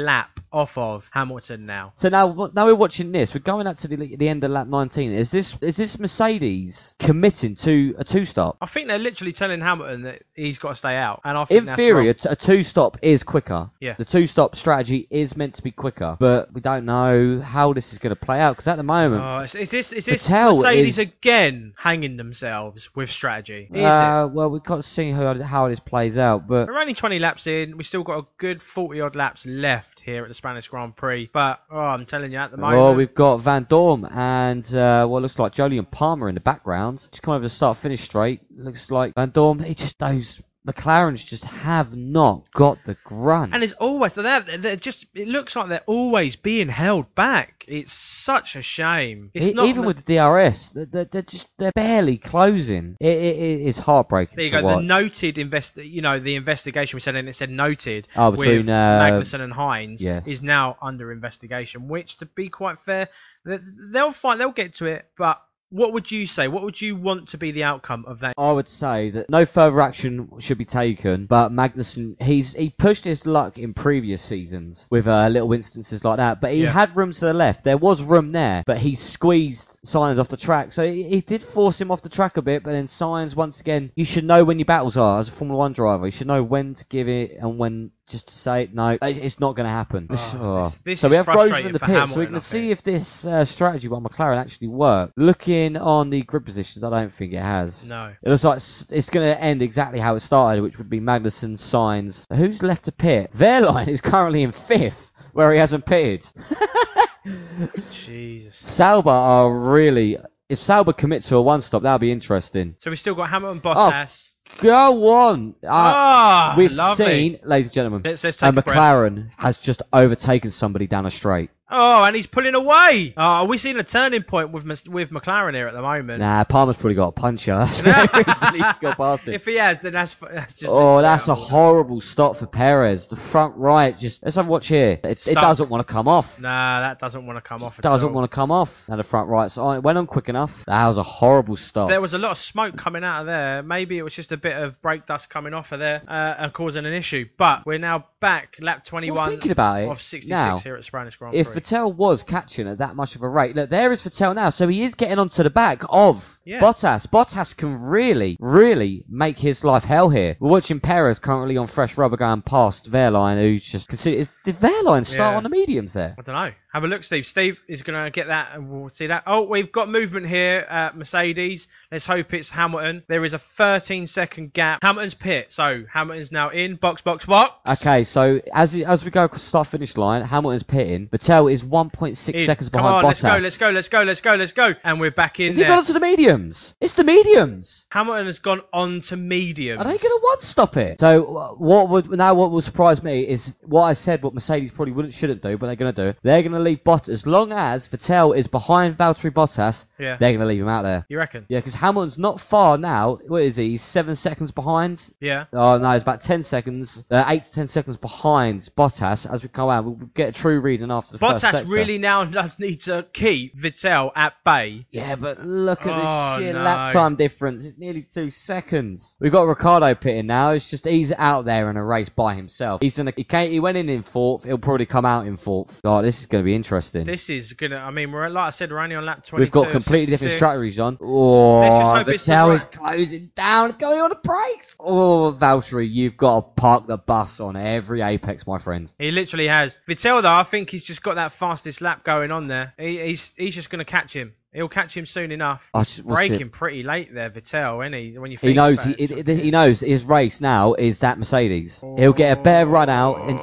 off of Hamilton now. So now, now we're watching this. We're going up to the, the end of lap nineteen. Is this is this Mercedes committing to a two-stop? I think they're literally telling Hamilton that he's got to stay out. And I think In that's theory, wrong. a, t- a two-stop is quicker. Yeah. The two-stop strategy is meant to be quicker, but we don't know how this is going to play out because at the moment, Oh, is, is this is this Vettel Mercedes is- again hanging themselves with strategy? Is uh, it? well, we've got to see how how this plays out. But We're only twenty laps in. We still got a good forty odd laps left here at the Spanish Grand Prix. But oh, I'm telling you, at the moment, well, we've got Van Dorn and uh, what looks like Jolyon Palmer in the background. Just come over the start, finish straight. Looks like Van Dorn. He just those McLarens just have not got the grunt. and it's always they're, they're just. It looks like they're always being held back. It's such a shame. It's E- not even the- with the D R S, they're, they're, they're just they're barely closing. It, it, it is heartbreaking There you to go. watch. The noted invest, you know, the investigation we said, and it said noted Oh, between, with uh, Magnussen and Hines yes. is now under investigation. Which, to be quite fair, th- they'll fight. They'll get to it. But what would you say? What would you want to be the outcome of that? I would say that no further action should be taken, but Magnussen, he's he pushed his luck in previous seasons with uh, little instances like that, but he Yeah. had room to the left. There was room there, but he squeezed Sainz off the track, so he, he did force him off the track a bit, but then Sainz, once again, you should know when your battles are as a Formula One driver. You should know when to give it and when just to say, no, it- it's not going to happen. Oh, Oh. this- this so is we have Grosjean frustrating in the for pit, so Hamilton, we're going I to see think. if this uh, strategy by McLaren actually worked. Looking on the grid positions, I don't think it has. No. It looks like s- it's going to end exactly how it started, which would be Magnussen, Sainz. Who's left to pit? Wehrlein is currently in fifth, where he hasn't pitted. Jesus. Sauber are really... If Sauber commit to a one-stop, that'll be interesting. So we still got Hamilton, Oh, Bottas. Go on! Uh, Ah, we've lovely. seen, ladies and gentlemen, Let's, let's take and a breath. McLaren has just overtaken somebody down a straight. Oh, and he's pulling away. Oh, are we seeing a turning point with Ms- with McLaren here at the moment? Nah, Palmer's probably got a puncher. That's why he easily just got past him. If he has, then that's that's just. Oh, that's a incredible. horrible stop for Perez. The front right, just let's have a watch here. It, it Stuck. doesn't want to come off. Nah, that doesn't want to come off at Doesn't all. want to come off. And the front right, so it went on quick enough. That was a horrible stop. There was a lot of smoke coming out of there. Maybe it was just a bit of brake dust coming off of there uh, and causing an issue. But we're now back, lap Well, twenty-one thinking about it, of sixty-six now, here at Spanish Grand if Prix. Vettel was catching at that much of a rate, look, there is Vettel now, so he is getting onto the back of Yeah. Bottas. Bottas can really, really make his life hell here. We're watching Perez currently on fresh rubber going past Wehrlein, who's just considered. Did Wehrlein start Yeah. on the mediums there? I don't know. Have a look, Steve. Steve is going to get that, and we'll see that. Oh, we've got movement here at Mercedes. Let's hope it's Hamilton. There is a thirteen second gap. Hamilton's pit. So Hamilton's now in. Box, box, box. Okay, so as as we go across the start finish line, Hamilton's pitting. Vettel is one point six In. seconds Come behind on, Bottas. let's go, let's go, let's go, let's go, let's go. And we're back in Has he there. gone onto the mediums? It's the mediums. Hamilton has gone on to mediums. Are they going to one stop it? So uh, what would now what will surprise me is what I said. What Mercedes probably wouldn't shouldn't do, but they're going to do. They're going to leave Bottas as long as Vettel is behind Valtteri Bottas. Yeah. They're going to leave him out there. You reckon? Yeah, because Hamilton's not far now. What is he? He's seven seconds behind. Yeah. Oh no, he's about ten seconds, uh, eight to ten seconds behind Bottas. As we come out, we'll get a true reading after the first Bottas sector. really now does need to keep Vettel at bay. Yeah, but look at Oh, the sheer no. lap time difference. It's nearly two seconds. We've got Ricciardo pitting now. It's just he's out there in a race by himself. He's gonna. He, came, he went in in fourth. He'll probably come out in fourth. God, this is going to be interesting. This is gonna. I mean, we're like I said, we're only on lap twenty-two. We've got completely different sixty-six. strategies on. Let's just Oh, hope it's the Vettel right- is closing down. It's going on the brakes. Oh, Valtteri, you've got to park the bus on every apex, my friend. He literally has. Vettel, though, I think he's just got that fastest lap going on there. He, he's he's just going to catch him. He'll catch him soon enough. I should- what's Braking it? pretty late there, Vettel, isn't he? When you think He knows. about He, it, he, he knows his race now is that Mercedes. He'll get a better run out and.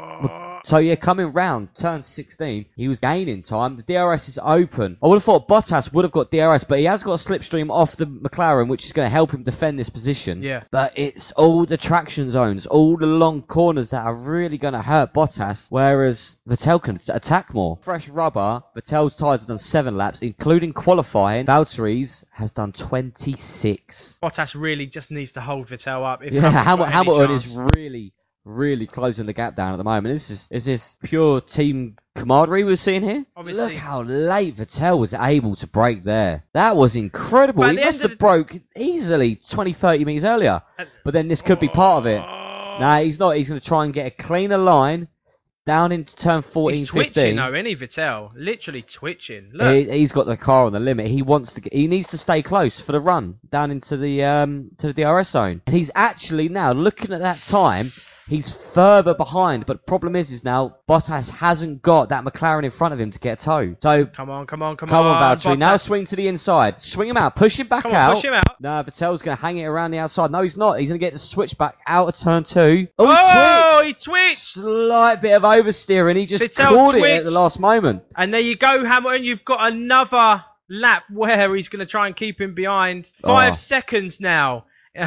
So yeah, coming round, turn sixteen, he was gaining time. The D R S is open. I would have thought Bottas would have got D R S, but he has got a slipstream off the McLaren, which is going to help him defend this position. Yeah. But it's all the traction zones, all the long corners that are really going to hurt Bottas, whereas Vettel can attack more. Fresh rubber, Vettel's tyres have done seven laps, including qualifying. Valtteri's has done twenty-six. Bottas really just needs to hold Vettel up. If Yeah, Hamilton's Ham- got any Hamilton chance. is really, really closing the gap down at the moment. This is is this pure team camaraderie we're seeing here? Obviously. Look how late Vettel was able to brake there. That was incredible. But at He the end must of have the- broke easily twenty, thirty metres earlier. At- But then this could be part of it. Nah, he's not. He's going to try and get a cleaner line. down into turn fourteen, He's twitching, fifteen. though, isn't he, Vettel? Literally twitching. Look. He, he's got the car on the limit. He wants to. Get, he needs to stay close for the run down into the um to the D R S zone. And he's actually now looking at that time. He's further behind, but problem is, is now Bottas hasn't got that McLaren in front of him to get a tow. So Come on, come on, come, come on, on. Valtteri. Bottas. Now swing to the inside. Swing him out. Push him back Come on, out. push him out. No, Vettel's going to hang it around the outside. No, he's not. He's going to get the switch back out of turn two. Oh, he Oh, twitched. he twitched. Slight bit of oversteering. He just Vettel caught it at twitched. the last moment. And there you go, Hamilton. You've got another lap where he's going to try and keep him behind. Five Oh. seconds now.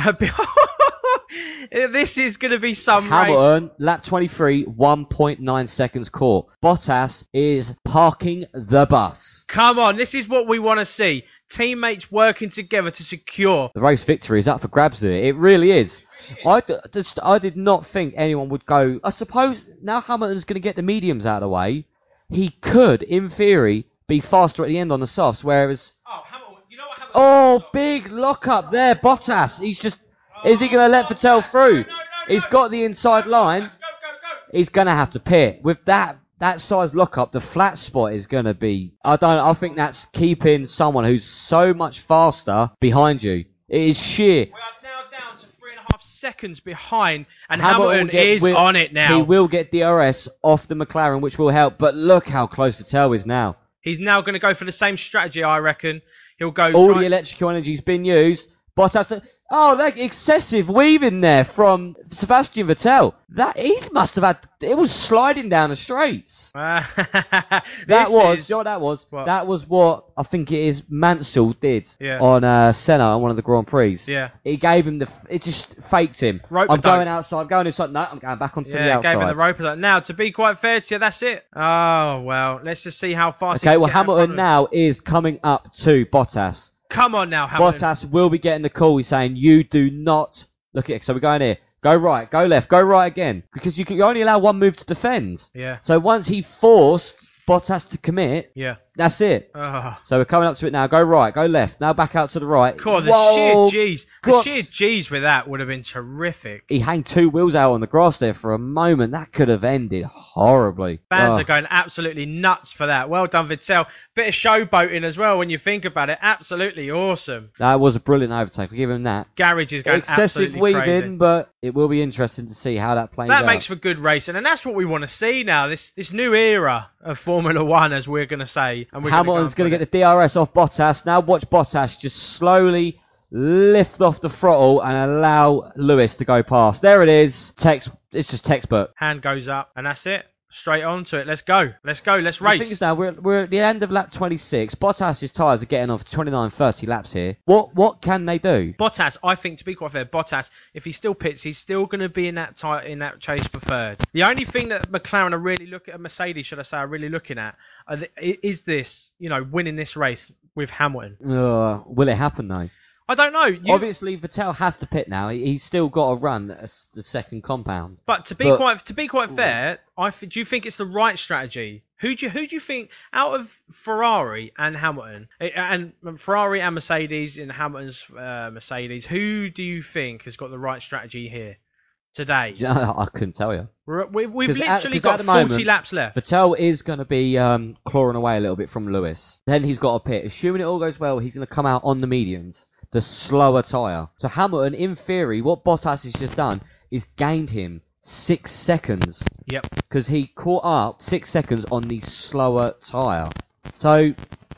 This is going to be some race. Hamilton, lap twenty-three, one point nine seconds caught. Bottas is parking the bus. Come on, this is what we want to see. Teammates working together to secure. The race victory is up for grabs here. It really is. I, d- just, I did not think anyone would go. I suppose now Hamilton's going to get the mediums out of the way. He could, in theory, be faster at the end on the softs, whereas... Oh, Hamilton, you know what Hamilton... Oh, big lock up there, Bottas. He's just... Is he going to let Vettel through? He's got the inside line. Go, go, go. He's going to have to pit. With that that size lock up, the flat spot is going to be... I don't. I think that's keeping someone who's so much faster behind you. It is sheer... We are now down to three and a half seconds behind, and Hamilton Hamilton, will get- is will- on it now. He will get D R S off the McLaren, which will help. But look how close Vettel is now. He's now going to go for the same strategy, I reckon. He'll go... All try- the electrical energy's been used. Bottas... Oh, that excessive weaving there from Sebastian Vettel. That he must have had... It was sliding down the straights. Uh, That this was... is- You know what that was? What? That was what I think it is Mansell did Yeah. on uh, Senna on one of the Grand Prix. Yeah. He gave him the... f- It just faked him. Rope I'm a dope. going outside. I'm going inside. No, I'm going back onto the Yeah, outside. gave him the rope. Now, to be quite fair to you, that's it. Oh, well, let's just see how fast he Okay, can well, get in front Hamilton of him. now is coming up to Bottas. Come on now, Hamilton. Bottas will be getting the call. He's saying, you do not... Look at it. So we're going here. Go right, go left, go right again. Because you can you only allow one move to defend. Yeah, So once he forced Bottas to commit, yeah. that's it. Oh. So we're coming up to it now. Go right, go left. Now back out to the right. God, the Whoa, sheer G's. The God. sheer G's with that would have been terrific. He hung two wheels out on the grass there for a moment. That could have ended horribly. Fans Oh. are going absolutely nuts for that. Well done, Vettel. Bit of showboating as well when you think about it. Absolutely awesome. That was a brilliant overtake. I'll give him that. Garage is going Excessive absolutely weaving, crazy. but it will be interesting to see how that plays That out. makes for good racing, and that's what we want to see now. This this new era of Formula One, as we're going to say. And we're Hamilton's going going to get the D R S off Bottas. Now watch Bottas just slowly lift off the throttle and allow Lewis to go past. There it is. Text. It's just textbook. hand goes up, and that's it. Straight on to it. Let's go. Let's go. Let's The thing race. is now, we're, we're at the end of lap twenty-six. Bottas's tyres are getting off twenty-nine, thirty laps here. What what can they do? Bottas, I think, to be quite fair, Bottas, if he still pits, he's still going to be in that ti in that chase for third. The only thing that McLaren are really looking at, Mercedes, should I say, are really looking at, are the, i- is this, you know, winning this race with Hamilton. Uh, will it happen though? I don't know. You, Obviously, Vettel has to pit now. He- He's still got to run a s- the second compound. but to be but- quite to be quite fair, I th- do you think it's the right strategy? Who do you, who do you think out of Ferrari and Hamilton, eh, and Ferrari and Mercedes in Hamilton's uh, Mercedes, who do you think has got the right strategy here today? I couldn't tell you. We're, we've we've 'Cause at- literally 'cause at got the forty moment- laps left. Vettel is going to be um, clawing away a little bit from Lewis. Then he's got a pit. Assuming it all goes well, he's going to come out on the mediums, the slower tyre. So Hamilton, in theory, what Bottas has just done is gained him six seconds Yep. because he caught up six seconds on the slower tyre. So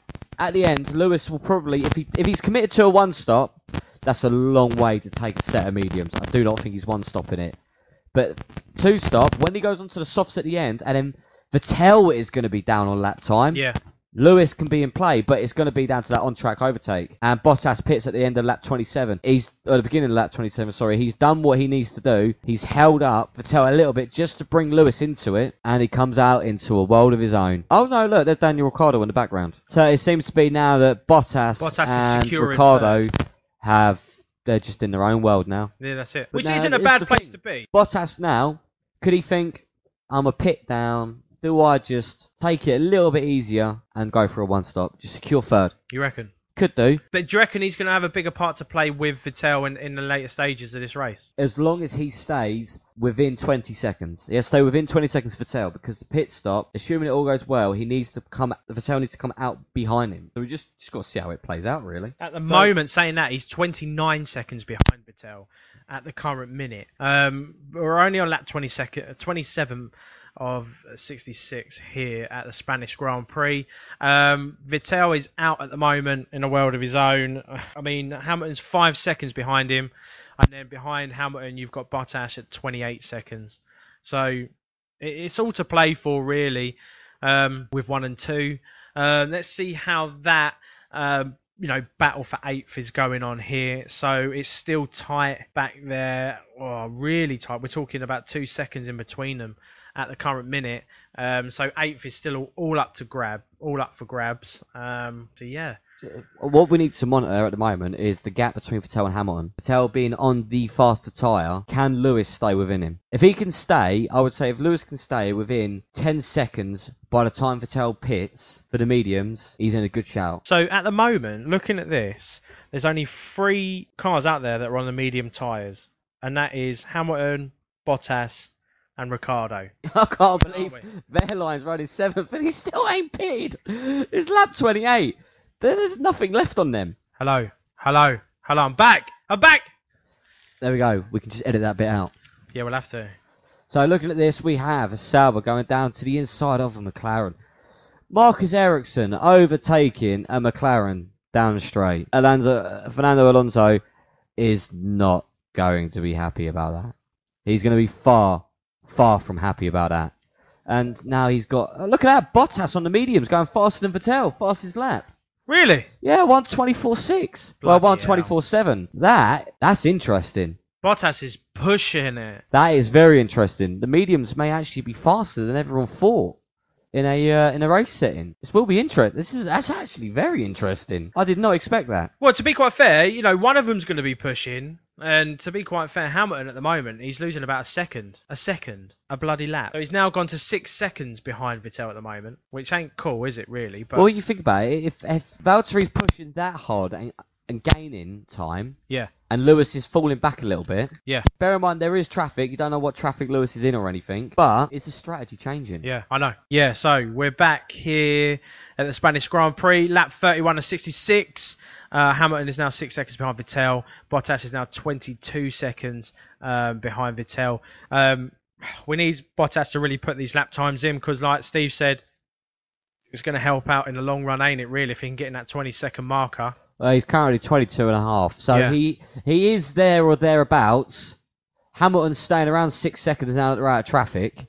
at the end, Lewis will probably, if he if he's committed to a one stop, that's a long way to take a set of mediums. I do not think he's one stopping it. But two stop, when he goes onto the softs at the end, and then Vettel is going to be down on lap time. Yeah. Lewis can be in play, but it's going to be down to that on-track overtake. And Bottas pits at the end of lap twenty-seven. He's at the beginning of lap twenty-seven. Sorry, he's done what he needs to do. He's held up Vettel a little bit just to bring Lewis into it, and he comes out into a world of his own. Oh no, look, there's Daniel Ricciardo in the background. So it seems to be now that Bottas, Bottas is and secure in Ricciardo have they're just in their own world now. Yeah, that's it. But Which now, isn't a it's bad the place thing. to be. Bottas now, could he think, I'm a pit down? Do I just take it a little bit easier and go for a one stop? Just secure third. You reckon? Could do. But do you reckon he's going to have a bigger part to play with Vettel in, in the later stages of this race? As long as he stays within twenty seconds. He has to stay within twenty seconds of Vettel because the pit stop, assuming it all goes well, he needs to come. Vettel needs to come out behind him. So we just just got to see how it plays out, really. At the so, moment, saying that, he's twenty-nine seconds behind Vettel at the current minute. Um, we're only on lap twenty-second, twenty-seven of sixty-six here at the Spanish Grand Prix. Um, Vettel is out at the moment in a world of his own. I mean, Hamilton's five seconds behind him, and then behind Hamilton you've got Bottas at twenty-eight seconds. So it, it's all to play for, really, um, with one and two. Uh, let's see how that um, you know battle for eighth is going on here. So it's still tight back there, oh, really tight. We're talking about two seconds in between them at the current minute. Um, so eighth is still all, all up to grab, all up for grabs. Um, so yeah. What we need to monitor at the moment is the gap between Vettel and Hamilton. Vettel being on the faster tyre, can Lewis stay within him? If he can stay, I would say if Lewis can stay within ten seconds by the time Vettel pits for the mediums, he's in a good shout. So at the moment, looking at this, there's only three cars out there that are on the medium tyres, and that is Hamilton, Bottas, and Ricciardo. I can't believe Verlaine's running seventh and he still ain't pitted. It's lap twenty-eight. There's nothing left on them. Hello, hello, hello. I'm back. I'm back. There we go. We can just edit that bit out. Yeah, we'll have to. So looking at this, we have a Sauber going down to the inside of a McLaren. Marcus Ericsson overtaking a McLaren down the straight. Alonso, Fernando Alonso is not going to be happy about that. He's going to be far, far from happy about that. And now he's got... Oh, look at that. Bottas on the mediums going faster than Vettel. Fastest lap. Really? Yeah, one twenty-four six. Well, one twenty-four seven. That, that's interesting. Bottas is pushing it. That is very interesting. The mediums may actually be faster than everyone thought in a uh, in a race setting. This will be interesting. This is that's actually very interesting. I did not expect that. Well, to be quite fair, you know, one of them's going to be pushing, and to be quite fair, Hamilton at the moment he's losing about a second, a second, a bloody lap. So he's now gone to six seconds behind Vettel at the moment, which ain't cool, is it really? But well, you think about it. If if Valtteri's pushing that hard and and gaining time, yeah. And Lewis is falling back a little bit. Yeah. Bear in mind, there is traffic. You don't know what traffic Lewis is in or anything. But it's a strategy changing. Yeah, I know. Yeah, so we're back here at the Spanish Grand Prix. Lap thirty-one of sixty-six. Uh, Hamilton is now six seconds behind Vettel. Bottas is now twenty-two seconds um, behind Vettel. Um, we need Bottas to really put these lap times in because, like Steve said, it's going to help out in the long run, ain't it, really, if he can get in that twenty-second marker. Well, he's currently twenty-two and a half, so yeah. he he is there or thereabouts. Hamilton's staying around six seconds now that they're out of traffic.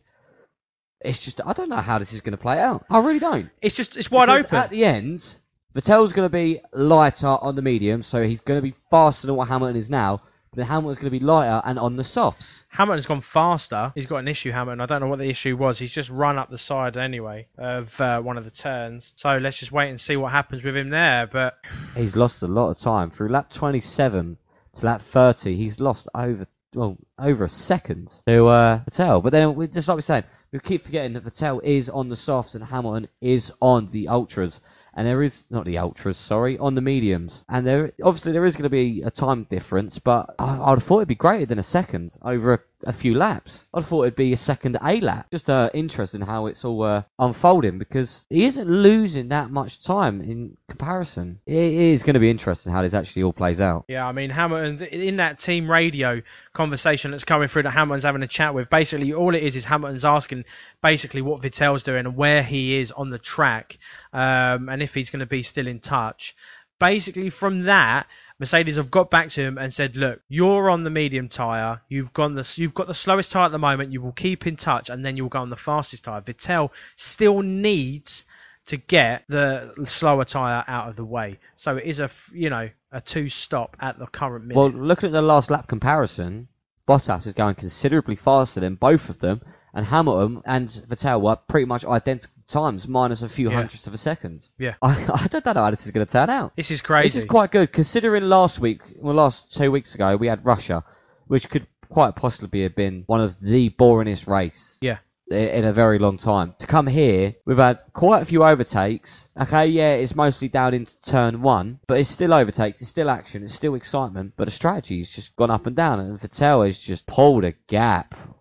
It's just, I don't know how this is going to play out. I really don't. It's just, it's wide because open. At the end, Vettel's going to be lighter on the medium, so he's going to be faster than what Hamilton is now. But Hamilton's going to be lighter and on the softs. Hamilton's gone faster. He's got an issue, Hamilton. I don't know what the issue was. He's just run up the side anyway of uh, one of the turns. So let's just wait and see what happens with him there. But he's lost a lot of time. Through lap twenty-seven to lap thirty, he's lost over well over a second to uh, Vettel. But then, we, just like we said, we keep forgetting that Vettel is on the softs and Hamilton is on the ultras. And there is, not the ultras, sorry, on the mediums. And there, obviously there is going to be a time difference, but I, I'd have thought it'd be greater than a second over a, a few laps. I'd have thought it'd be a second a lap. Just uh, interesting how it's all uh, unfolding because he isn't losing that much time in comparison. It is going to be interesting how this actually all plays out. Yeah, I mean, Hamilton, in that team radio conversation that's coming through that Hamilton's having a chat with, basically all it is is Hamilton's asking basically what Vettel's doing and where he is on the track. Um, and if he's going to be still in touch. Basically, from that, Mercedes have got back to him and said, look, you're on the medium tyre. You've gone the, you've got the slowest tyre at the moment. You will keep in touch, and then you'll go on the fastest tyre. Vettel still needs to get the slower tyre out of the way. So it is a, you know, a two-stop at the current minute. Well, looking at the last lap comparison, Bottas is going considerably faster than both of them, and Hamilton and Vettel were pretty much identical times, minus a few yeah. hundredths of a second. Yeah. I, I don't know how this is going to turn out. This is crazy. This is quite good, considering last week, well, last two weeks ago, we had Russia, which could quite possibly have been one of the boringest race. Yeah. In a very long time. To come here, we've had quite a few overtakes. Okay, yeah, it's mostly down into turn one, but it's still overtakes, it's still action, it's still excitement, but the strategy's just gone up and down, and Vettel has just pulled a gap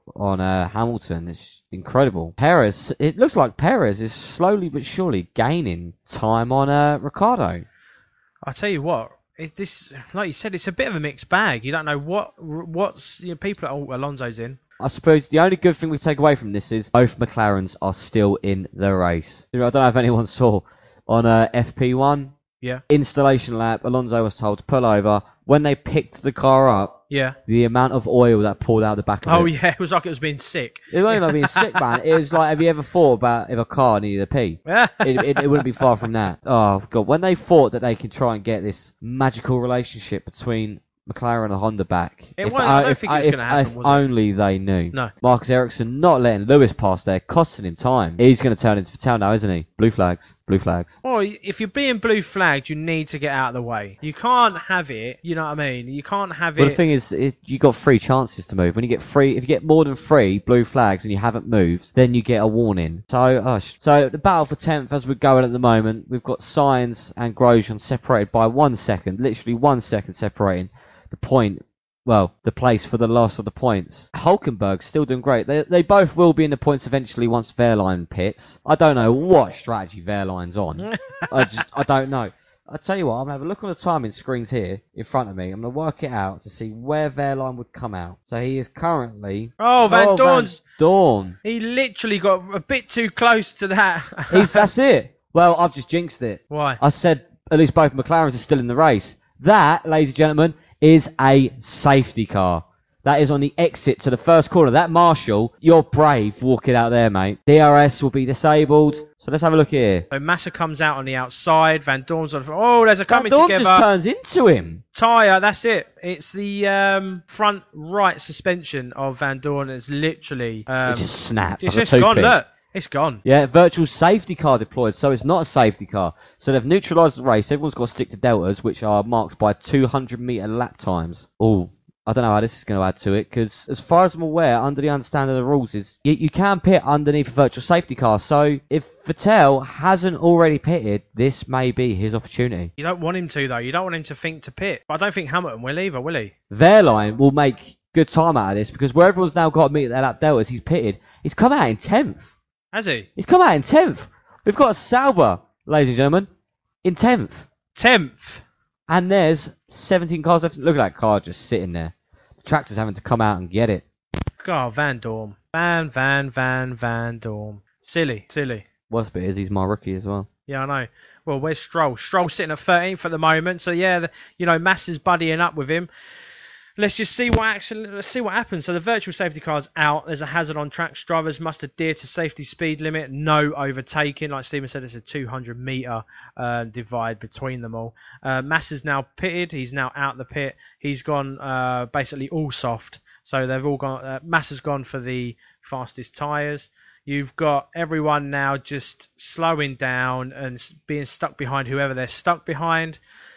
on uh, Hamilton. It's incredible. Perez, it looks like Perez is slowly but surely gaining time on uh, Ricciardo. I'll tell you what, it, this, like you said, it's a bit of a mixed bag. You don't know what what's you know, people. Oh, Alonso's in. I suppose the only good thing we take away from this is both McLarens are still in the race. I don't know if anyone saw on uh, F P one. Yeah. Installation lap, Alonso was told to pull over. When they picked the car up, yeah, the amount of oil that poured out the back of oh, it. Oh, yeah, it was like it was being sick. It wasn't like being sick, man. It was like, have you ever thought about if a car needed a pee? it, it, it wouldn't be far from that. Oh, God. When they thought that they could try and get this magical relationship between McLaren and Honda back. It if won't, I don't if, think it's if, going to happen, if was it? only they knew. No. Marcus Ericsson not letting Lewis pass there, costing him time. He's going to turn into Vettel now, isn't he? Blue flags. Blue flags. Well, if you're being blue flagged, you need to get out of the way. You can't have it, you know what I mean? You can't have Well, it... the thing is, is you got three chances to move. When you get three, if you get more than three blue flags and you haven't moved, then you get a warning. So, hush. So the battle for tenth as we're going at the moment, we've got Sainz and Grosjean separated by one second, literally one second separating the point. Well, the place for the loss of the points. Hulkenberg's still doing great. They they both will be in the points eventually once Wehrlein pits. I don't know what strategy Wehrlein's on. I just I don't know. I'll tell you what, I'm going to have a look on the timing screens here in front of me. I'm going to work it out to see where Wehrlein would come out. So he is currently... Oh, Van oh, Dorn's... Van Dorn. He literally got a bit too close to that. He's, that's it. Well, I've just jinxed it. Why? I said at least both McLarens are still in the race. That, ladies and gentlemen, is a safety car. That is on the exit to the first corner. That Marshall, you're brave walking out there, mate. D R S will be disabled. So let's have a look here. So Massa comes out on the outside. Van Dorn's on... Oh, there's a coming Van Dorn together. just turns into him. Tyre, that's it. It's the um, front right suspension of Van Dorn. It's literally... Um, it just snapped. It's like just a gone, toothpick. look. It's gone. Yeah, virtual safety car deployed, so it's not a safety car. So they've neutralised the race. Everyone's got to stick to deltas, which are marked by two hundred metre lap times. Oh, I don't know how this is going to add to it, because as far as I'm aware, under the understanding of the rules, is you, you can pit underneath a virtual safety car. So if Vettel hasn't already pitted, this may be his opportunity. You don't want him to, though. You don't want him to think to pit. But I don't think Hamilton will either, will he? Wehrlein will make good time out of this, because where everyone's now got to meet their lap deltas, he's pitted. He's come out in tenth. Has he? He's come out in tenth. We've got a Sauber, ladies and gentlemen, in tenth. tenth. And there's seventeen cars left. Look at that car just sitting there. The tractor's having to come out and get it. God, Van Dorn. Van, Van, Van, Van Dorn. Silly, silly. Worst bit is he's my rookie as well. Yeah, I know. Well, where's Stroll? Stroll's sitting at thirteenth at the moment. So, yeah, the, you know, Massa's buddying up with him. Let's just see what actually, let's see what happens. So the virtual safety car's out. There's a hazard on track. Drivers must adhere to safety speed limit. No overtaking. Like Stephen said, it's a two hundred metre uh, divide between them all. Uh, Massa's now pitted. He's now out the pit. He's gone uh, basically all soft. So they've all gone. Uh, Massa's gone for the fastest tyres. You've got everyone now just slowing down and being stuck behind whoever they're stuck behind.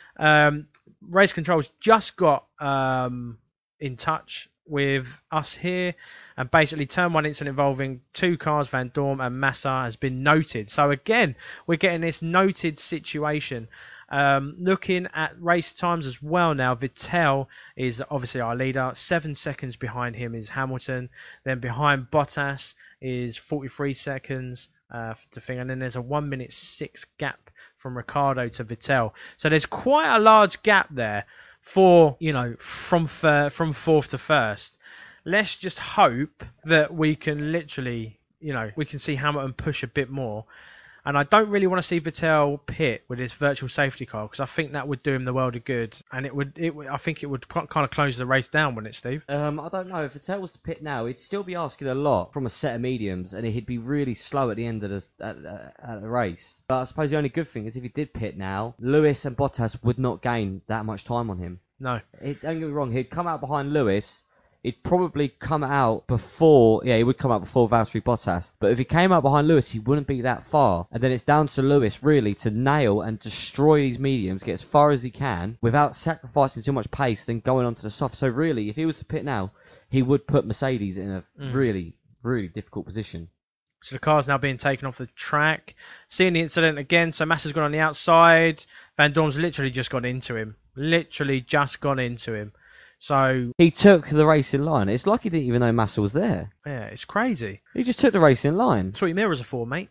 Um, race control's just got um, in touch with us here, and basically turn one incident involving two cars, Van Dorn and Massa, has been noted. So again, we're getting this noted situation. Um, looking at race times as well now, Vettel is obviously our leader. Seven seconds behind him is Hamilton. Then behind Bottas is forty-three seconds. Uh, to thing, and then there's a one minute six gap from Ricciardo to Vettel. So there's quite a large gap there for, you know, from fir- from fourth to first. Let's just hope that we can literally, you know, we can see Hamilton push a bit more. And I don't really want to see Vettel pit with his virtual safety car, because I think that would do him the world of good, and it would, it would, I think it would kind of close the race down, wouldn't it, Steve? Um, I don't know. If Vettel was to pit now, he'd still be asking a lot from a set of mediums, and he'd be really slow at the end of the at, at the race. But I suppose the only good thing is if he did pit now, Lewis and Bottas would not gain that much time on him. No. It, don't get me wrong. He'd come out behind Lewis. He'd probably come out before, yeah, he would come out before Valtteri Bottas. But if he came out behind Lewis, he wouldn't be that far. And then it's down to Lewis, really, to nail and destroy these mediums, get as far as he can, without sacrificing too much pace, then going onto the soft. So really, if he was to pit now, he would put Mercedes in a mm. really, really difficult position. So the car's now being taken off the track. Seeing the incident again, so Massa's gone on the outside. Van Dorn's literally just gone into him. Literally just gone into him. So He took the racing line. It's like he didn't even know Massa was there. yeah, it's crazy. He just took the racing line. That's what your mirrors are for, mate.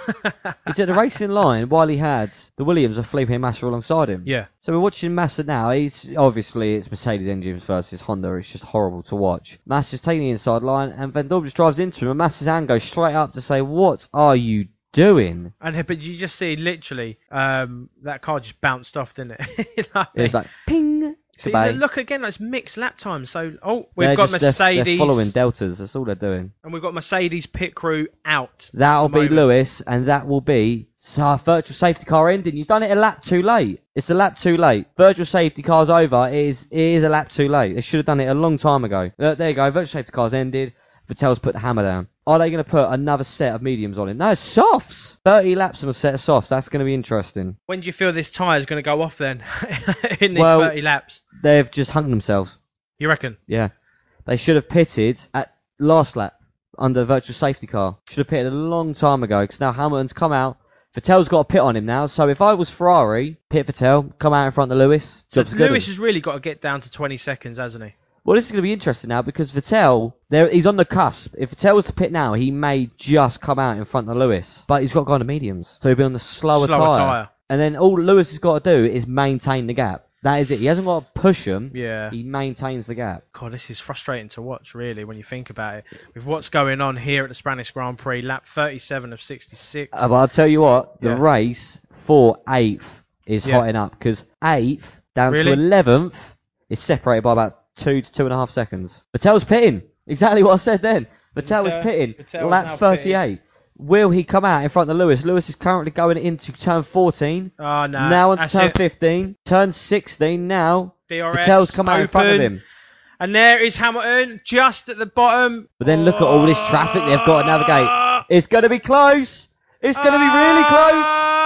He took the racing line while he had the Williams of Felipe Massa alongside him. Yeah. So we're watching Massa now. He's obviously it's Mercedes engines versus Honda. It's just horrible to watch. Massa's taking the inside line, and Van Dorp just drives into him, and Massa's hand goes straight up to say, "What are you doing?" And but you just see literally um, that car just bounced off, didn't it? You know what I mean? It's like ping. See, goodbye. look again, it's mixed lap times. So, oh, we've They're got just- they're- Mercedes, They're following deltas. That's all they're doing. and we've got Mercedes pit crew out. That'll at the be moment. Lewis, and that will be so virtual safety car ending. You've done it a lap too late. It's a lap too late. Virtual safety car's over. It is, it is a lap too late. They should have done it a long time ago. Look, there you go. Virtual safety car's ended. Vettel's put the hammer down. Are they going to put another set of mediums on him? No, softs. thirty laps on a set of softs. That's going to be interesting. When do you feel this tyre is going to go off then? In these Well- thirty laps, They've just hung themselves. you reckon? Yeah. They should have pitted at last lap under virtual safety car. Should have pitted a long time ago because now Hamilton's come out. Vettel's got a pit on him now. So if I was Ferrari, pit Vettel, come out in front of Lewis. So job's good. Lewis has really got to get down to twenty seconds, hasn't he? Well, this is going to be interesting now because Vettel, there, he's on the cusp. If Vettel was to pit now, he may just come out in front of Lewis. But he's got to go on the mediums. So he'll be on the slower, Slower tyre. tyre. And then all Lewis has got to do is maintain the gap. That is it. He hasn't got to push him. Yeah. He maintains the gap. God, this is frustrating to watch, really, when you think about it. With what's going on here at the Spanish Grand Prix, lap thirty-seven of sixty-six. Uh, but I'll tell you what, the Yeah. race for eighth is Yeah. hotting up because eighth down Really? to eleventh is separated by about two to two and a half seconds. Vettel's pitting. Exactly what I said then. Vettel was Vettel- pitting. Vettel is Lap now thirty-eight. Will he come out in front of Lewis? Lewis is currently going into turn fourteen. Oh, no. now on that's turn it. fifteen. Turn sixteen now. D R S Vettel's come out in front of open. him. And there is Hamilton, just at the bottom. But then look at all this traffic they've got to navigate. It's going to be close. It's going to be really close.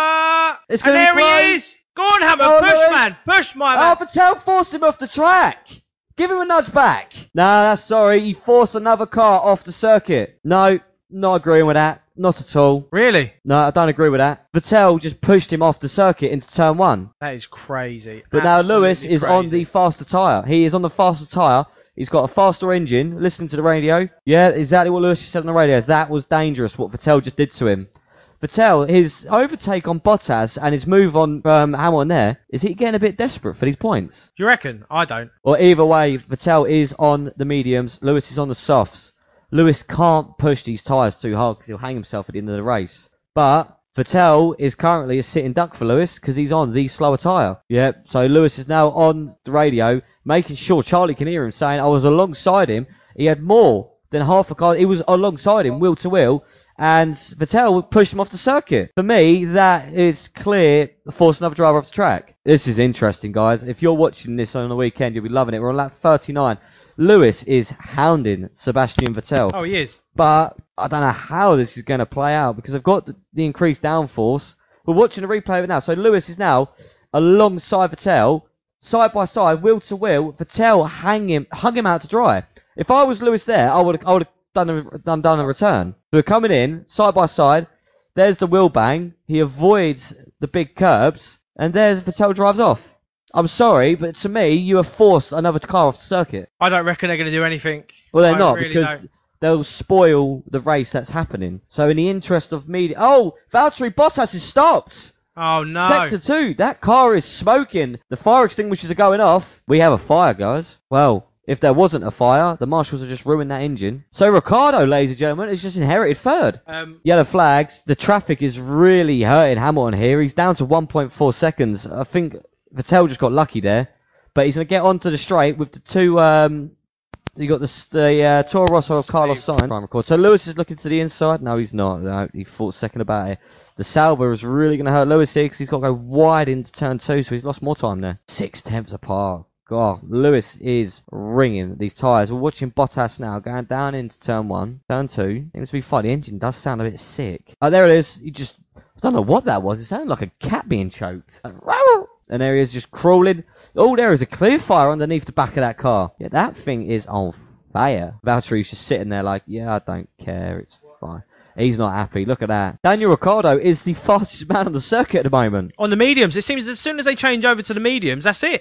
Ah! It's And gonna be there close. he is. Go on, Hamilton. Oh, push, Lewis. man. Push, my Oh, man. Vettel forced him off the track. Give him a nudge back. No, that's sorry. He forced another car off the circuit. No, not agreeing with that. Not at all. Really? No, I don't agree with that. Vettel just pushed him off the circuit into turn one. That is crazy. But now Absolutely Lewis is on crazy. the faster tyre. He is on the faster tyre. He's got a faster engine. Listening to the radio. Yeah, exactly what Lewis just said on the radio. That was dangerous, what Vettel just did to him. Vettel, his overtake on Bottas and his move on um, Hamilton there, is he getting a bit desperate for these points? Do you reckon? I don't. Or either way, Vettel is on the mediums, Lewis is on the softs. Lewis can't push these tyres too hard because he'll hang himself at the end of the race. But Vettel is currently a sitting duck for Lewis because he's on the slower tyre. Yep, so Lewis is now on the radio, making sure Charlie can hear him saying, I was alongside him. He had more than half a car. He was alongside him, wheel to wheel. And Vettel pushed him off the circuit. For me, that is clear, force another driver off the track. This is interesting, guys. If you're watching this on the weekend, you'll be loving it. We're on lap thirty-nine. Lewis is hounding Sebastian Vettel. Oh, he is. But I don't know how this is going to play out because I've got the, the increased downforce. We're watching a replay of it now. So Lewis is now alongside Vettel, side by side, wheel to wheel. Vettel hang him, hung him out to dry. If I was Lewis there, I would I would have done a, done, done a return. We're coming in, side by side. There's the wheel bang. He avoids the big curbs. And there's Vettel drives off. I'm sorry, but to me, you have forced another car off the circuit. I don't reckon they're going to do anything. Well, they're I not, really because don't. they'll spoil the race that's happening. So in the interest of media... Oh, Valtteri Bottas is stopped! Oh, no. Sector two, that car is smoking. The fire extinguishers are going off. We have a fire, guys. Well, if there wasn't a fire, the marshals have just ruined that engine. So Ricciardo, ladies and gentlemen, has just inherited third. Um, Yellow flags. The traffic is really hurting Hamilton here. He's down to one point four seconds. I think Vettel just got lucky there. But he's going to get onto the straight with the two... Um, you got the, the uh, Toro Rosso of Carlos Sainz. Prime record. So Lewis is looking to the inside. No, he's not. No, he thought second about it. The Sauber is really going to hurt Lewis here because he's got to go wide into turn two, so he's lost more time there. Six tenths apart. God, Lewis is ringing these tyres. We're watching Bottas now going down into turn one. Turn two. Seems to be fine. The engine does sound a bit sick. Oh, there it is. He just... I don't know what that was. It sounded like a cat being choked. And there he is just crawling. Oh, there is a clear fire underneath the back of that car. Yeah, that thing is on fire. Valtteri's just sitting there like, yeah, I don't care. It's fine. He's not happy. Look at that. Daniel Ricciardo is the fastest man on the circuit at the moment. on the mediums, it seems as soon as they change over to the mediums, that's it.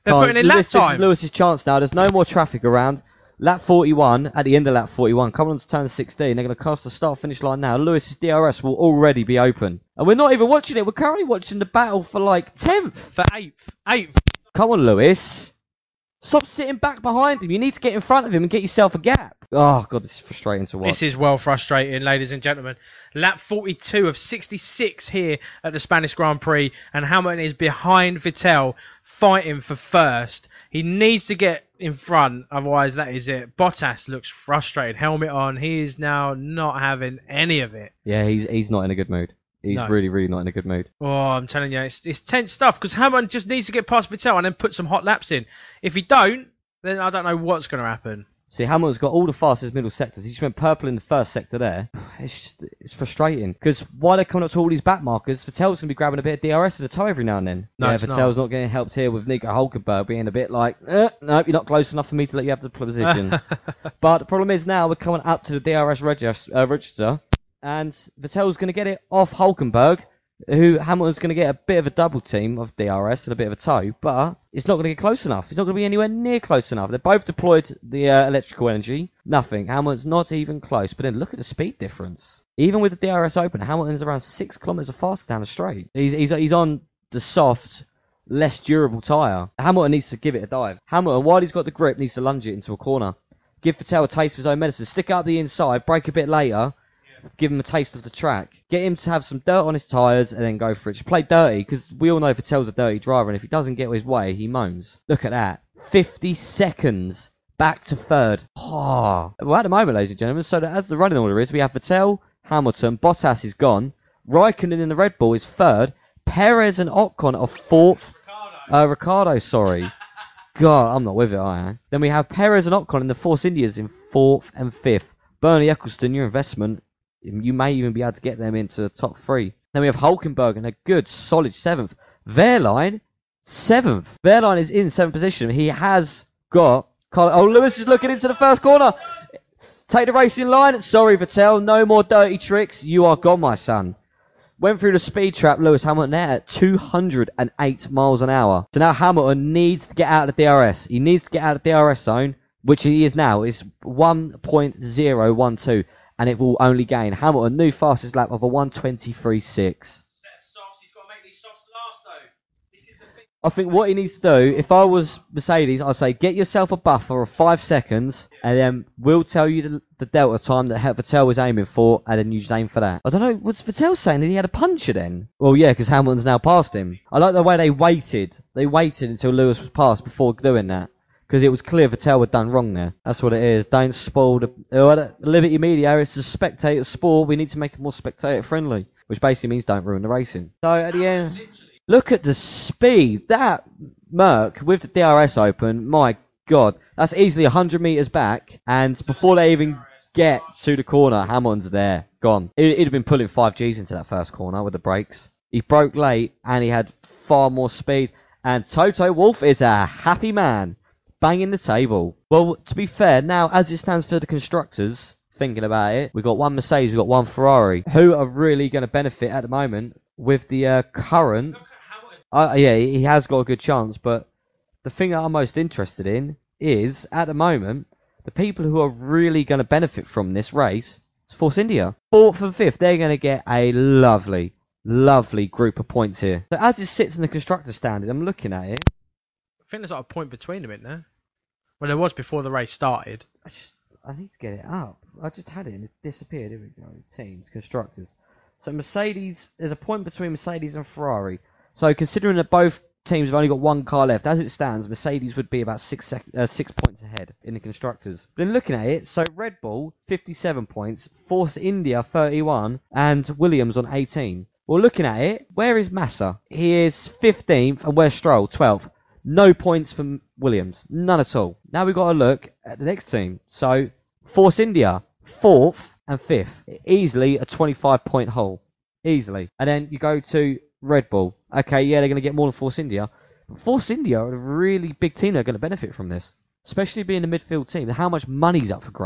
They're Can't- putting in lap Lewis, this is times. Lewis's chance now. There's no more traffic around. Lap forty-one, at the end of lap forty-one, coming on to turn sixteen, they're going to cross the start-finish line now. Lewis's D R S will already be open. And we're not even watching it. We're currently watching the battle for like tenth. For eighth. Eighth. Come on, Lewis. Stop sitting back behind him. You need to get in front of him and get yourself a gap. Oh, God, this is frustrating to watch. This is well frustrating, ladies and gentlemen. Lap forty-two of sixty-six here at the Spanish Grand Prix, and Hamilton is behind Vettel, fighting for first. He needs to get in front, otherwise that is it. Bottas looks frustrated, helmet on. He is now not having any of it. Yeah, he's he's not in a good mood. He's No. really, really not in a good mood. Oh, I'm telling you, it's, it's tense stuff, because Hamilton just needs to get past Vettel and then put some hot laps in. If he don't, then I don't know what's going to happen. See, Hamilton's got all the fastest middle sectors. He just went purple in the first sector there. It's just, it's frustrating. Because while they're coming up to all these back markers, Vettel's going to be grabbing a bit of D R S at the toe every now and then. No, yeah, it's Vettel's not. getting helped here with Nico Hulkenberg being a bit like, eh, no, you're not close enough for me to let you have the position. But the problem is now we're coming up to the D R S regis- uh, register, and Vettel's going to get it off Hulkenberg, who Hamilton's going to get a bit of a double team of D R S and a bit of a tow, but it's not going to get close enough. It's not going to be anywhere near close enough. They've both deployed the uh, electrical energy. Nothing. Hamilton's not even close. But then look at the speed difference. Even with the D R S open, Hamilton's around six kilometres faster down the straight. He's, he's, he's on the soft, less durable tyre. Hamilton needs to give it a dive. Hamilton, while he's got the grip, needs to lunge it into a corner. Give Vettel a taste of his own medicine. Stick it up the inside, brake a bit later. Give him a taste of the track. Get him to have some dirt on his tyres and then go for it. Just play dirty, because we all know Vettel's a dirty driver, and if he doesn't get his way, he moans. Look at that. fifty seconds back to third. Oh. Well, at the moment, ladies and gentlemen, so that as the running order is, we have Vettel, Hamilton, Bottas is gone. Raikkonen in the Red Bull is third. Perez and Ocon are fourth. Uh, Ricardo, sorry. God, I'm not with it, I am. Then we have Perez and Ocon in the Force Indias in fourth and fifth. Bernie Eccleston, your investment, you may even be able to get them into the top three. Then we have Hulkenberg in a good, solid seventh. Wehrlein, seventh. Wehrlein is in seventh position. He has got... Oh, Lewis is looking into the first corner. Take the racing line. Sorry, Vettel. No more dirty tricks. You are gone, my son. Went through the speed trap. Lewis Hamilton there at two hundred eight miles an hour. So now Hamilton needs to get out of the D R S. He needs to get out of the D R S zone, which he is now. It's one point zero one two. And it will only gain. Hamilton, new fastest lap of a one twenty-three point six. Set of softs. He's got to make these softs last, though. This is the thing. I think what he needs to do, if I was Mercedes, I'd say get yourself a buffer of five seconds, and then we'll tell you the, the delta time that Vettel was aiming for, and then you just aim for that. I don't know, was Vettel saying that he had a puncher then? Well, yeah, because Hamilton's now passed him. I like the way they waited. They waited until Lewis was passed before doing that. Because it was clear Vettel had done wrong there. That's what it is. Don't spoil the... Uh, Liberty Media, it's a spectator sport. We need to make it more spectator friendly. Which basically means don't ruin the racing. So at the end... Look at the speed. That Merc with the D R S open, my God. That's easily one hundred metres back. And before they even get to the corner, Hamilton's there. Gone. He'd have been pulling five G's into that first corner with the brakes. He broke late and he had far more speed. And Toto Wolff is a happy man. Banging the table. Well, to be fair, now as it stands for the constructors, thinking about it, we've got one Mercedes, we've got one Ferrari, who are really going to benefit at the moment with the uh, current. Uh, yeah, he has got a good chance, but the thing that I'm most interested in is, at the moment, the people who are really going to benefit from this race is Force India. Fourth and fifth, they're going to get a lovely, lovely group of points here. So as it sits in the constructor standard, I'm looking at it. I think there's like a point between them, isn't there? Well, there was before the race started. I just, I need to get it up. I just had it and it's disappeared. Here we go. Teams, constructors. So Mercedes, there's a point between Mercedes and Ferrari. So considering that both teams have only got one car left, as it stands, Mercedes would be about six sec- uh, six points ahead in the constructors. Then looking at it, so Red Bull, fifty-seven points, Force India, thirty-one, and Williams on eighteen. Well, looking at it, where is Massa? He is fifteenth, and where's Stroll? twelfth. No points from Williams. None at all. Now we've got to look at the next team. So, Force India, fourth and fifth. Easily a twenty-five point hole. Easily. And then you go to Red Bull. Okay, yeah, they're going to get more than Force India. But Force India are a really big team that are going to benefit from this. Especially being a midfield team. How much money's up for grabs.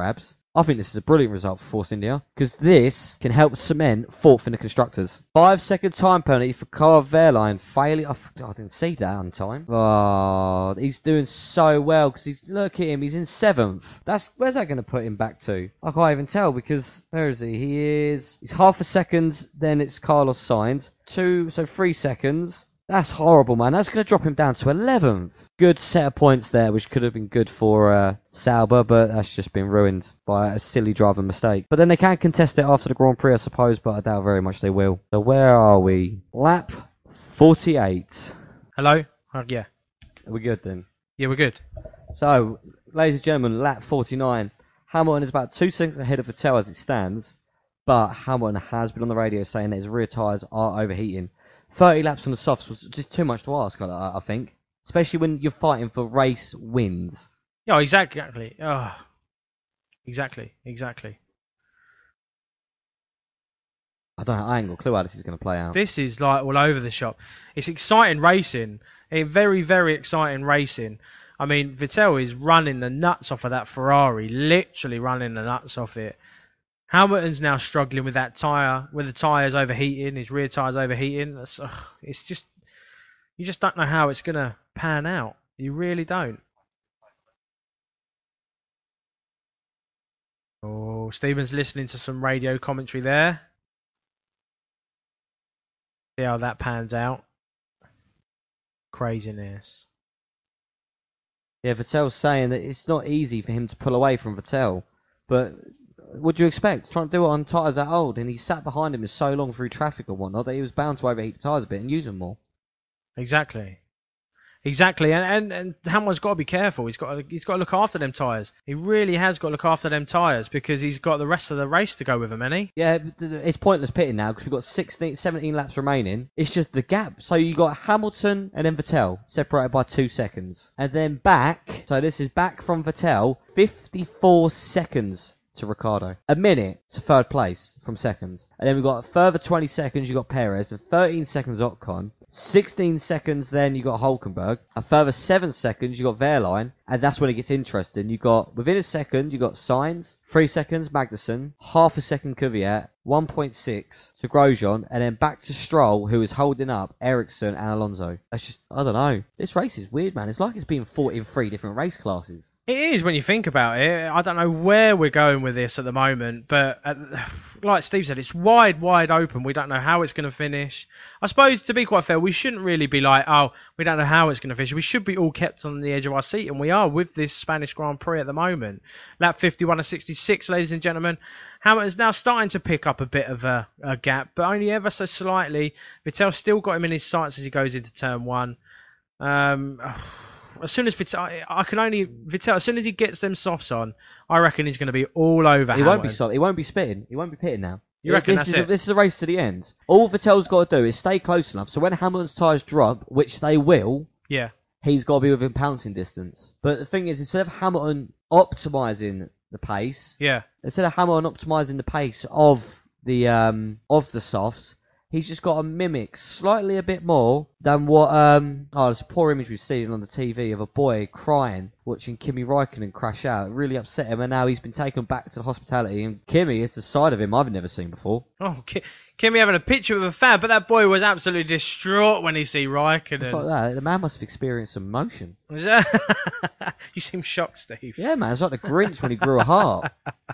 I think this is a brilliant result for Force India, because this can help cement fourth in the Constructors. Five second time penalty for Carl Verline failing. I, I didn't see that on time. Oh, he's doing so well, because he's, look at him, he's in seventh. That's Where's that going to put him back to? I can't even tell, because, where is he? He is, he's half a second, then it's Carlos Sainz. Two, so three seconds. That's horrible, man. That's going to drop him down to eleventh. Good set of points there, which could have been good for uh, Sauber, but that's just been ruined by a silly driver mistake. But then they can contest it after the Grand Prix, I suppose, but I doubt very much they will. So where are we? Lap forty-eight. Hello? Uh, yeah. Are we good then? Yeah, we're good. So, ladies and gentlemen, lap forty-nine. Hamilton is about two seconds ahead of Vettel as it stands, but Hamilton has been on the radio saying that his rear tyres are overheating. thirty laps on the softs was just too much to ask, I, I think. Especially when you're fighting for race wins. Yeah, exactly. Oh, exactly, exactly. I don't know, I ain't got a clue how this is going to play out. This is like all over the shop. It's exciting racing. A very, very exciting racing. I mean, Vettel is running the nuts off of that Ferrari. Literally running the nuts off it. Hamilton's now struggling with that tyre, with the tyres overheating, his rear tyres overheating. It's, uh, it's just, you just don't know how it's going to pan out. You really don't. Oh, Stephen's listening to some radio commentary there. See how that pans out. Craziness. Yeah, Vettel's saying that it's not easy for him to pull away from Vettel, but what do you expect? Trying to do it on tyres that old, and he sat behind him for so long through traffic and whatnot that he was bound to overheat the tyres a bit and use them more. Exactly. Exactly, and, and, and Hamilton's got to be careful. He's got to, he's got to look after them tyres. He really has got to look after them tyres because he's got the rest of the race to go with him, hasn't he? Yeah, it's pointless pitting now because we've got sixteen, seventeen laps remaining. It's just the gap. So you got Hamilton and then Vettel separated by two seconds, and then back. So this is back from Vettel, fifty-four seconds to Ricciardo. A minute to third place from second. And then we've got a further twenty seconds, you got Perez, and thirteen seconds Ocon. sixteen seconds then you got Hulkenberg. A further seven seconds you got Wehrlein. And that's when it gets interesting. You got, within a second, you got Sainz. three seconds Magnussen. Half a second Kvyat. one point six to Grosjean. And then back to Stroll, who is holding up Ericsson and Alonso. That's just, I don't know. This race is weird, man. It's like it's being fought in three different race classes. It is when you think about it. I don't know where we're going with this at the moment, but uh, like Steve said, it's wide, wide open. We don't know how it's going to finish. I suppose, to be quite fair, we shouldn't really be like, oh, we don't know how it's going to finish. We should be all kept on the edge of our seat, and we are with this Spanish Grand Prix at the moment. Lap fifty-one of sixty-six, ladies and gentlemen. Hamilton's now starting to pick up a bit of a, a gap, but only ever so slightly. Vettel's still got him in his sights as he goes into turn one. Um... As soon as Vettel, I can only Vettel. As soon as he gets them softs on, I reckon he's going to be all over. He Hamilton. won't be soft. He won't be spitting. He won't be pitting now. You reckon this that's is it? A, this is a race to the end. All Vettel's got to do is stay close enough. So when Hamilton's tyres drop, which they will, yeah, he's got to be within pouncing distance. But the thing is, instead of Hamilton optimising the pace, yeah, instead of Hamilton optimising the pace of the um of the softs, he's just got to mimic slightly a bit more than what, um, oh, there's a poor image we've seen on the T V of a boy crying, watching Kimi Räikkönen crash out. It really upset him, and now he's been taken back to the hospitality, and Kimi, it's a side of him I've never seen before. Oh, Ki- Kimi having a picture with a fan, but that boy was absolutely distraught when he see Räikkönen. It's like that. The man must have experienced some emotion. You seem shocked, Steve. Yeah, man, it's like the Grinch when he grew a heart.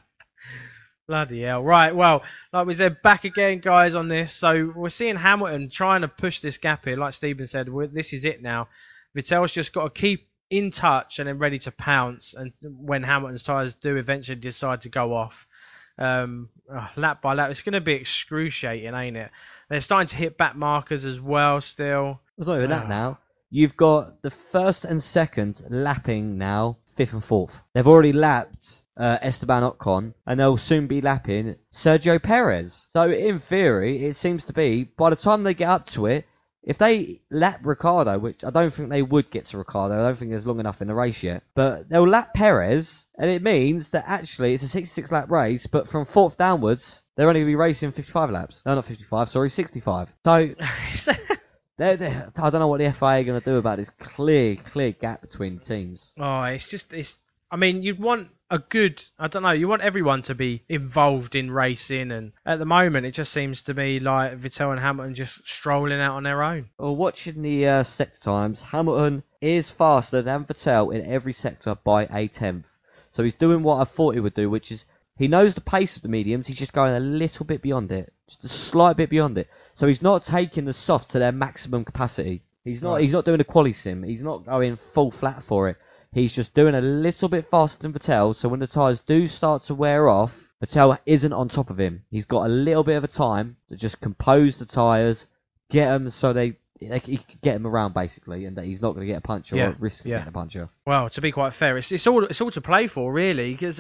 Bloody hell. Right, well, like we said, back again, guys, on this. So we're seeing Hamilton trying to push this gap here. Like Stephen said, we're, this is it now. Vettel's just got to keep in touch and then ready to pounce and when Hamilton's tyres do eventually decide to go off. Um, oh, lap by lap, it's going to be excruciating, ain't it? They're starting to hit back markers as well still. It's not even that now. You've got the first and second lapping now, fifth and fourth. They've already lapped uh, Esteban Ocon, and they'll soon be lapping Sergio Perez. So in theory, it seems to be, by the time they get up to it, if they lap Ricciardo, which I don't think they would get to Ricciardo, I don't think there's long enough in the race yet, but they'll lap Perez, and it means that actually it's a sixty-six lap race, but from fourth downwards, they're only going to be racing fifty-five laps. No, not fifty-five, sorry, sixty-five. So They're, they're, I don't know what the F I A are going to do about this clear, clear gap between teams. Oh, it's just, it's. I mean, you'd want a good, I don't know, you want everyone to be involved in racing, and at the moment it just seems to be like Vettel and Hamilton just strolling out on their own. Well, watching the uh, sector times, Hamilton is faster than Vettel in every sector by a tenth. So he's doing what I thought he would do, which is he knows the pace of the mediums, he's just going a little bit beyond it, just a slight bit beyond it. So he's not taking the soft to their maximum capacity. He's not. Right. He's not doing a quali sim. He's not going full flat for it. He's just doing a little bit faster than Vettel, so when the tyres do start to wear off, Vettel isn't on top of him. He's got a little bit of a time to just compose the tyres, get them so they, they he can get them around basically, and that he's not going to get a puncture yeah. or risk yeah. getting a puncture. Well, to be quite fair, it's, it's all it's all to play for really, because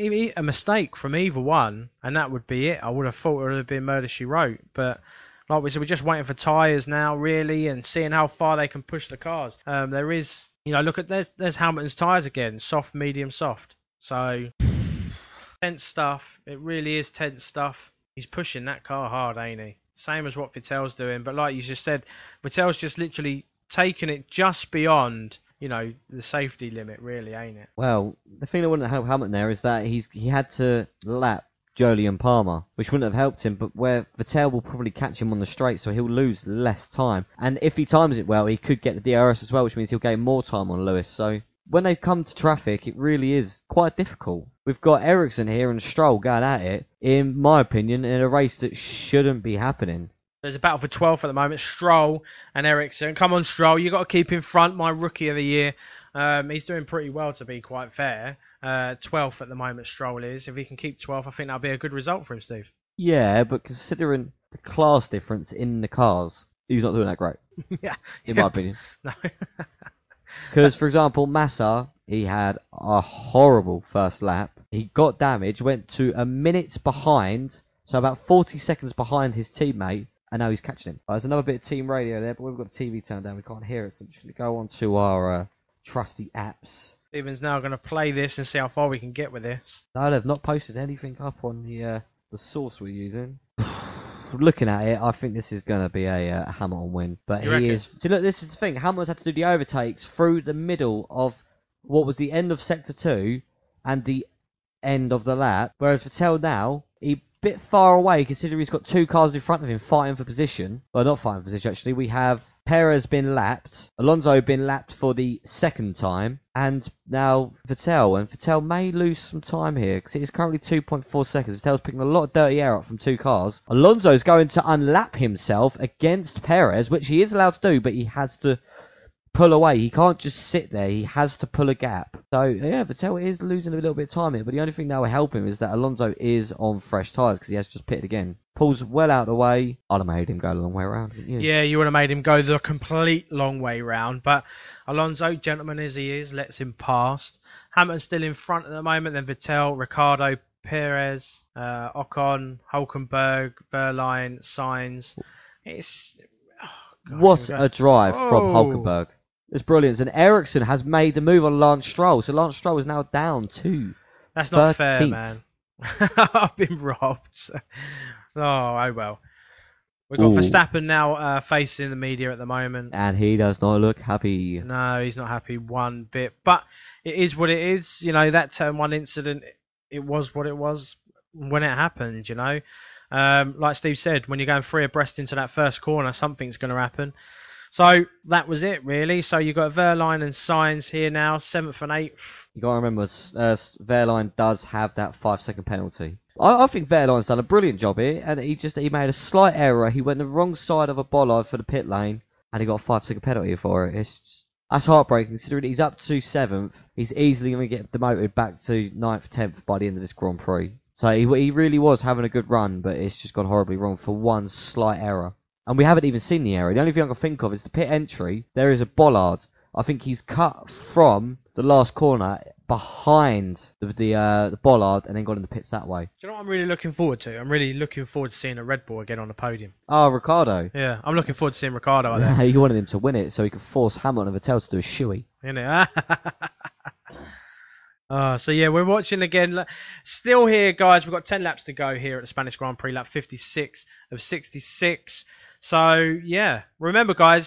a mistake from either one, and that would be it. I would have thought it would have been Murder She Wrote, but like we said, we're just waiting for tyres now really, and seeing how far they can push the cars. Um, there is. You know, look at there's there's Hamilton's tyres again, soft, medium, soft. So tense stuff. It really is tense stuff. He's pushing that car hard, ain't he? Same as what Vettel's doing, but like you just said, Vettel's just literally taking it just beyond, you know, the safety limit, really, ain't it? Well, the thing that wouldn't help Hamilton there is that he's he had to lap Jolie and Palmer, which wouldn't have helped him, but where Vettel will probably catch him on the straight, so he'll lose less time. And if he times it well, he could get the D R S as well, which means he'll gain more time on Lewis. So when they come to traffic, it really is quite difficult. We've got Ericsson here and Stroll going at it, in my opinion, in a race that shouldn't be happening. There's a battle for twelfth at the moment, Stroll and Ericsson. Come on, Stroll, you got to keep in front, my rookie of the year. Um, he's doing pretty well, to be quite fair. Uh, twelfth at the moment, Stroll is. If he can keep twelfth, I think that'll be a good result for him, Steve. Yeah, but considering the class difference in the cars, he's not doing that great. yeah. In yeah. my opinion. No. Because, for example, Massa, he had a horrible first lap. He got damaged, went to a minute behind, so about forty seconds behind his teammate, and now he's catching him. Uh, there's another bit of team radio there, but we've got the T V turned down. We can't hear it, so I'm just going to go on to our uh, trusty apps. Stephen's now going to play this and see how far we can get with this. No, they've not posted anything up on the uh, the source we're using. Looking at it, I think this is going to be a uh, Hamilton win. But you he reckon? is... See, look, this is the thing. Hamilton's had to do the overtakes through the middle of what was the end of Sector two and the end of the lap. Whereas Vettel now, he bit far away considering he's got two cars in front of him fighting for position. Well, not fighting for position, actually. We have Perez been lapped, Alonso been lapped for the second time, and now Vettel. And Vettel may lose some time here because it is currently two point four seconds. Vettel's picking a lot of dirty air up from two cars. Alonso's going to unlap himself against Perez, which he is allowed to do, but he has to pull away. He can't just sit there. He has to pull a gap. So, yeah, Vettel is losing a little bit of time here, but the only thing that will help him is that Alonso is on fresh tyres because he has just pitted again. Pulls well out of the way. I'd have made him go a long way around. Yeah. yeah, you would have made him go the complete long way round, but Alonso, gentleman as he is, lets him past. Hamilton's still in front at the moment, then Vettel, Ricciardo, Perez, uh, Ocon, Hulkenberg, Verline, Sainz. It's... Oh, God, what a drive oh. from Hulkenberg. It's brilliant. And Ericsson has made the move on Lance Stroll. So Lance Stroll is now down to That's not thirteenth. fair, man. I've been robbed. Oh, oh well. We've got Ooh. Verstappen now uh, facing the media at the moment. And he does not look happy. No, he's not happy one bit. But it is what it is. You know, that turn one incident, it was what it was when it happened, you know. Um, like Steve said, when you're going three abreast into that first corner, something's going to happen. So that was it, really. So you've got Verline and Sainz here now, seventh and eighth. You got to remember, uh, Verline does have that five-second penalty. I, I think Verline's done a brilliant job here, and he just he made a slight error. He went the wrong side of a bollard for the pit lane, and he got a five-second penalty for it. It's just, that's heartbreaking, considering he's up to seventh. He's easily going to get demoted back to ninth, tenth by the end of this Grand Prix. So he, he really was having a good run, but it's just gone horribly wrong for one slight error. And we haven't even seen the error. The only thing I can think of is the pit entry. There is a bollard. I think he's cut from the last corner behind the the, uh, the bollard and then gone in the pits that way. Do you know what I'm really looking forward to? I'm really looking forward to seeing a Red Bull again on the podium. Oh, Ricardo. Yeah, I'm looking forward to seeing Ricardo out there. You wanted him to win it so he could force Hamilton and Vettel to do a shoey. Isn't it? Uh, so yeah, we're watching again. Still here, guys. We've got ten laps to go here at the Spanish Grand Prix, lap fifty-six of sixty-six. So yeah, remember, guys,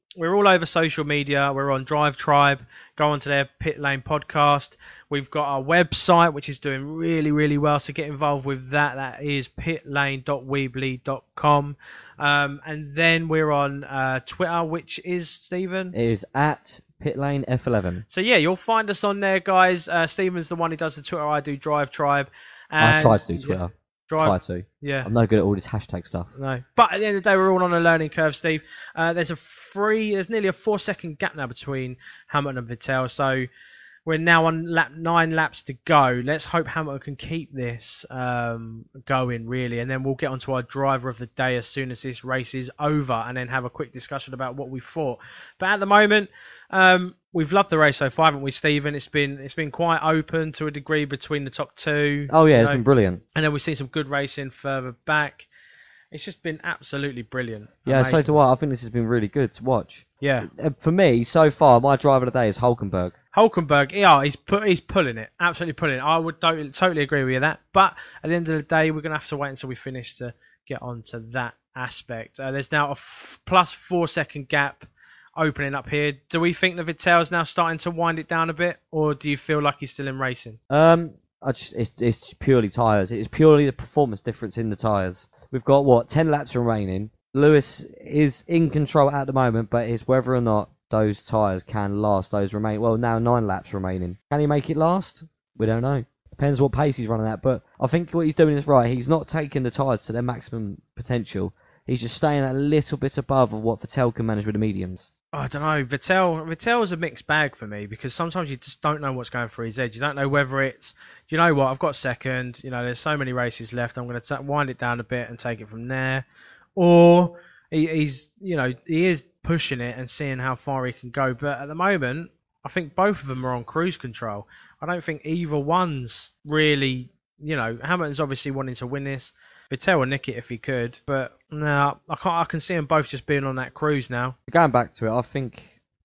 we're all over social media. We're on Drive Tribe. Go onto their Pit Lane podcast. We've got our website, which is doing really, really well. So get involved with that. That is pitlane dot weebly dot com. Um, and then we're on uh, Twitter, which is, Stephen? It is at Pitlane F eleven. So yeah, you'll find us on there, guys. Uh, Stephen's the one who does the Twitter. I do Drive Tribe. And, I try to do Twitter. Yeah, Drive, Try to. Yeah. I'm no good at all this hashtag stuff. No. But at the end of the day, we're all on a learning curve, Steve. Uh, there's a free, there's nearly a four second gap now between Hamilton and Vettel. So we're now on lap nine laps to go. Let's hope Hamilton can keep this um, going, really. And then we'll get onto our driver of the day as soon as this race is over and then have a quick discussion about what we thought. But at the moment, um, we've loved the race so far, haven't we, Stephen? It's been it's been quite open to a degree between the top two. Oh, yeah, you it's know. been brilliant. And then we've seen some good racing further back. It's just been absolutely brilliant. Yeah, Amazing. so do I. I think this has been really good to watch. Yeah. Uh, For me, so far, my driver of the day is Hulkenberg. Hulkenberg, yeah, he's put, he's pulling it, absolutely pulling it. I would totally, totally agree with you that. But at the end of the day, we're going to have to wait until we finish to get onto that aspect. Uh, there's now a f- plus four second gap opening up here. Do we think the Vettel's now starting to wind it down a bit, or do you feel like he's still in racing? Um, I just it's, it's purely tyres. It's purely the performance difference in the tyres. We've got, what, ten laps remaining. Lewis is in control at the moment, but it's whether or not those tyres can last those remain. Well, now nine laps remaining. Can he make it last? We don't know. Depends what pace he's running at. But I think what he's doing is right. He's not taking the tyres to their maximum potential. He's just staying a little bit above of what Vettel can manage with the mediums. I don't know. Vettel, Vettel's a mixed bag for me because sometimes you just don't know what's going through his head. You don't know whether it's, you know what, I've got second. You know, there's so many races left. I'm going to wind it down a bit and take it from there. Or he, he's, you know, he is pushing it and seeing how far he can go. But at the moment, I think both of them are on cruise control. I don't think either one's really, you know, Hamilton's obviously wanting to win this. Vettel will nick it if he could, but no, I can't. I can see them both just being on that cruise now. Going back to it, I think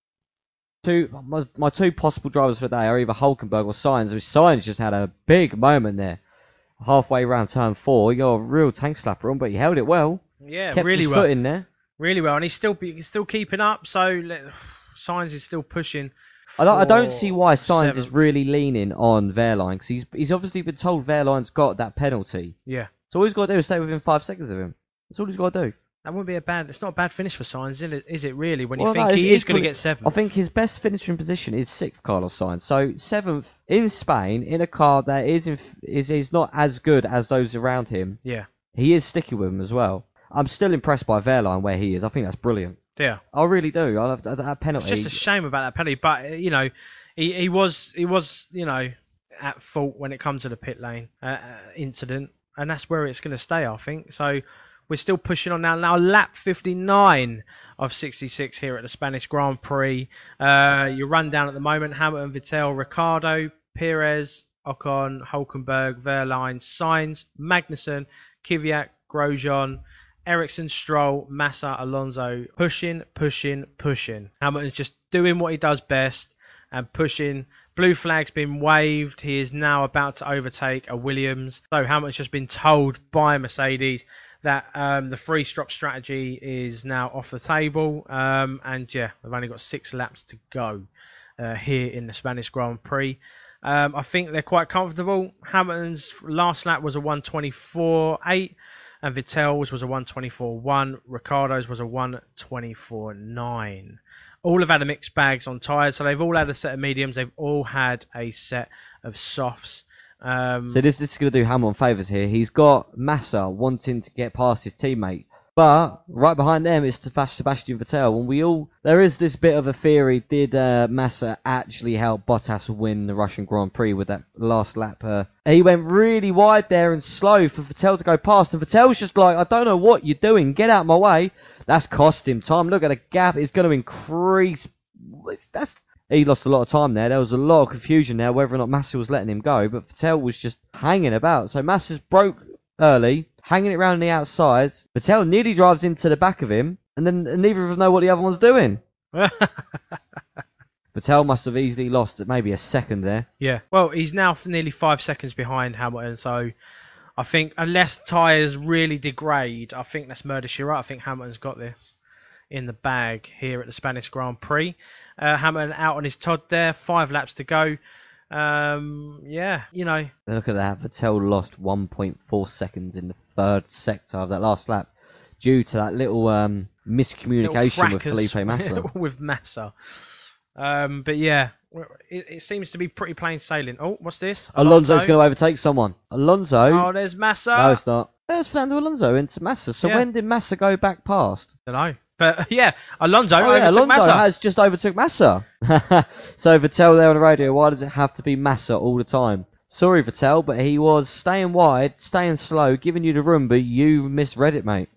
two my, my two possible drivers for the day are either Hulkenberg or Sainz. Which Sainz just had a big moment there, halfway around turn four. He got a real tank slapper on, but he held it well. Yeah, Kept really his well. foot in there. Really well, and he's still he's still keeping up. So Sainz is still pushing. I don't, I don't see why Sainz seventh. is really leaning on Wehrlein because he's he's obviously been told Wehrlein's got that penalty. Yeah. So all he's got to do is stay within five seconds of him. That's all he's got to do. That wouldn't be a bad. It's not a bad finish for Sainz, is it? Is it really? When you Well, think no, he it's is going to equally- get seventh. I think his best finishing position is sixth, Carlos Sainz. So seventh in Spain in a car that is in, is is not as good as those around him. Yeah. He is sticking with him as well. I'm still impressed by Wehrlein where he is. I think that's brilliant. Yeah. I really do. I love that, that penalty. It's just a shame about that penalty, but uh, you know, he, he was he was you know at fault when it comes to the pit lane uh, uh, incident, and that's where it's going to stay, I think. So we're still pushing on now. Now lap fifty-nine of sixty-six here at the Spanish Grand Prix. Uh, you run down at the moment: Hamilton, Vettel, Ricciardo, Perez, Ocon, Hulkenberg, Wehrlein, Sainz, Magnussen, Kvyat, Grosjean, Ericsson, Stroll, Massa, Alonso, pushing, pushing, pushing. Hamilton's just doing what he does best and pushing. Blue flag's been waved. He is now about to overtake a Williams. So Hamilton's just been told by Mercedes that um, the free stop strategy is now off the table. Um, and yeah, they've only got six laps to go uh, here in the Spanish Grand Prix. Um, I think they're quite comfortable. Hamilton's last lap was a one twenty-four eight. And Vettel's was a one twenty-four one. Ricciardo's was a one twenty-four nine. All have had a mixed bags on tyres, so they've all had a set of mediums. They've all had a set of softs. Um, So this, this is going to do Hamilton favours here. He's got Massa wanting to get past his teammate. But right behind them is Sebastian Vettel. And we all, there is this bit of a theory, did uh, Massa actually help Bottas win the Russian Grand Prix with that last lap? Uh, he went really wide there and slow for Vettel to go past. And Vettel's just like, I don't know what you're doing. Get out of my way. That's cost him time. Look at the gap. It's going to increase. That's He lost a lot of time there. There was a lot of confusion there whether or not Massa was letting him go. But Vettel was just hanging about. So Massa's broke early, hanging it around the outside. Vettel nearly drives into the back of him, and then neither of them know what the other one's doing. Vettel must have easily lost maybe a second there. Yeah, well, he's now nearly five seconds behind Hamilton, so I think unless tyres really degrade, I think that's murder she wrote. I think Hamilton's got this. in the bag here at the Spanish Grand Prix. Uh, Hamilton out on his Todd there, five laps to go. Um, yeah, you know. Look at that. Vettel lost one point four seconds in the third sector of that last lap due to that little um, miscommunication little with Felipe Massa. with Massa. Um, but yeah, it, it seems to be pretty plain sailing. Oh, what's this? Alonso's Alonso. going to overtake someone. Alonso. Oh, there's Massa. No, it's not. There's Fernando Alonso into Massa. So Yeah. when did Massa go back past? I don't know. But yeah, Alonso Oh, yeah, overtook Alonso Massa. has just overtook Massa. So Vettel there on the radio, why does it have to be Massa all the time? Sorry, Vettel, but he was staying wide, staying slow, giving you the room, but you misread it, mate.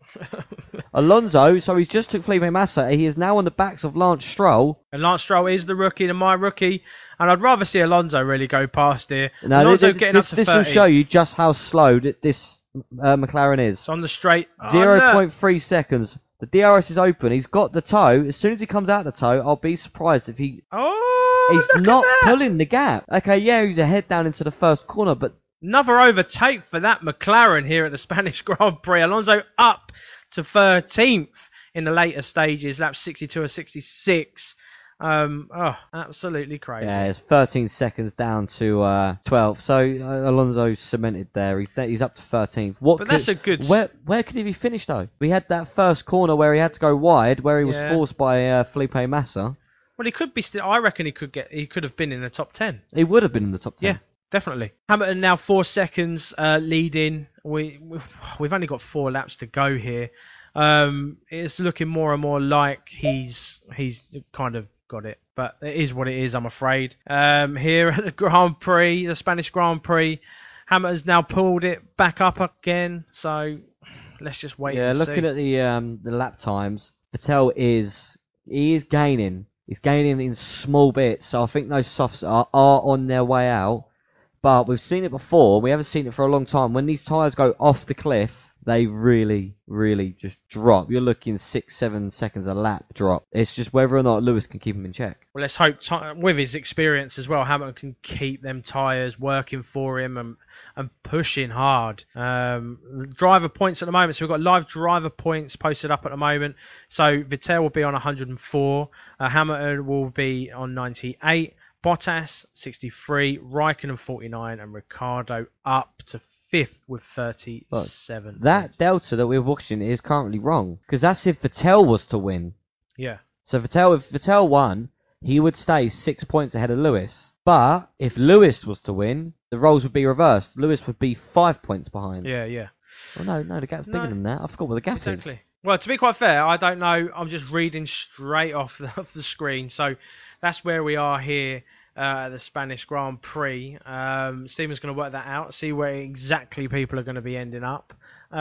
Alonso, so he's just took Felipe Massa. He is now on the backs of Lance Stroll. And Lance Stroll is the rookie and my rookie. And I'd rather see Alonso really go past here. Now, Alonso this, getting this, up to this thirty. will show you just how slow th- this uh, McLaren is. It's on the straight. Oh, zero look. point three seconds. The D R S is open. He's got the toe. As soon as he comes out the toe, I'll be surprised if he... Oh, He's look not at that. pulling the gap. Okay, yeah, he's ahead down into the first corner, but... Another overtake for that McLaren here at the Spanish Grand Prix. Alonso up to thirteenth in the later stages, laps sixty-two or sixty-six. Um, oh, absolutely crazy. Yeah, it's thirteen seconds down to uh, twelve. So uh, Alonso's cemented there. He's he's up to thirteenth. What? But could, that's a good... Where where could he be finished though? We had that first corner where he had to go wide, where he was Yeah. forced by uh, Felipe Massa. Well, he could be still... I reckon he could get. He could have been in the top ten. He would have been in the top ten. Yeah, definitely. Hamilton now four seconds uh, leading. We we've, we've only got four laps to go here. Um, it's looking more and more like he's he's kind of got it, but it is what it is, I'm afraid. Um, here at the Grand Prix, the Spanish Grand Prix, Hamilton's now pulled it back up again. So let's just wait. Yeah, and looking see. at the um, the lap times, Vettel is he is gaining. He's gaining in small bits. So I think those softs are, are on their way out. But we've seen it before. We haven't seen it for a long time. When these tyres go off the cliff, they really, really just drop. You're looking six, seven seconds a lap drop. It's just whether or not Lewis can keep him in check. Well, let's hope t- with his experience as well, Hamilton can keep them tyres working for him and and pushing hard. Um, driver points at the moment. So we've got live driver points posted up at the moment. So Vettel will be on one hundred four. Uh, Hamilton will be on ninety-eight. Bottas sixty-three. Raikkonen forty-nine. And Ricciardo up to fifth with thirty-seven. Look, that points. delta that we're watching is currently wrong. Because that's if Vettel was to win. Yeah. So Vettel, if Vettel won, he would stay six points ahead of Lewis. But if Lewis was to win, the roles would be reversed. Lewis would be five points behind. Yeah, yeah. Well, no, no, the gap's No. bigger than that. I forgot what the gap Exactly. is. Well, to be quite fair, I don't know. I'm just reading straight off the, off the screen. So that's where we are here uh, at the Spanish Grand Prix. Um, Stephen's going to work that out, see where exactly people are going to be ending up.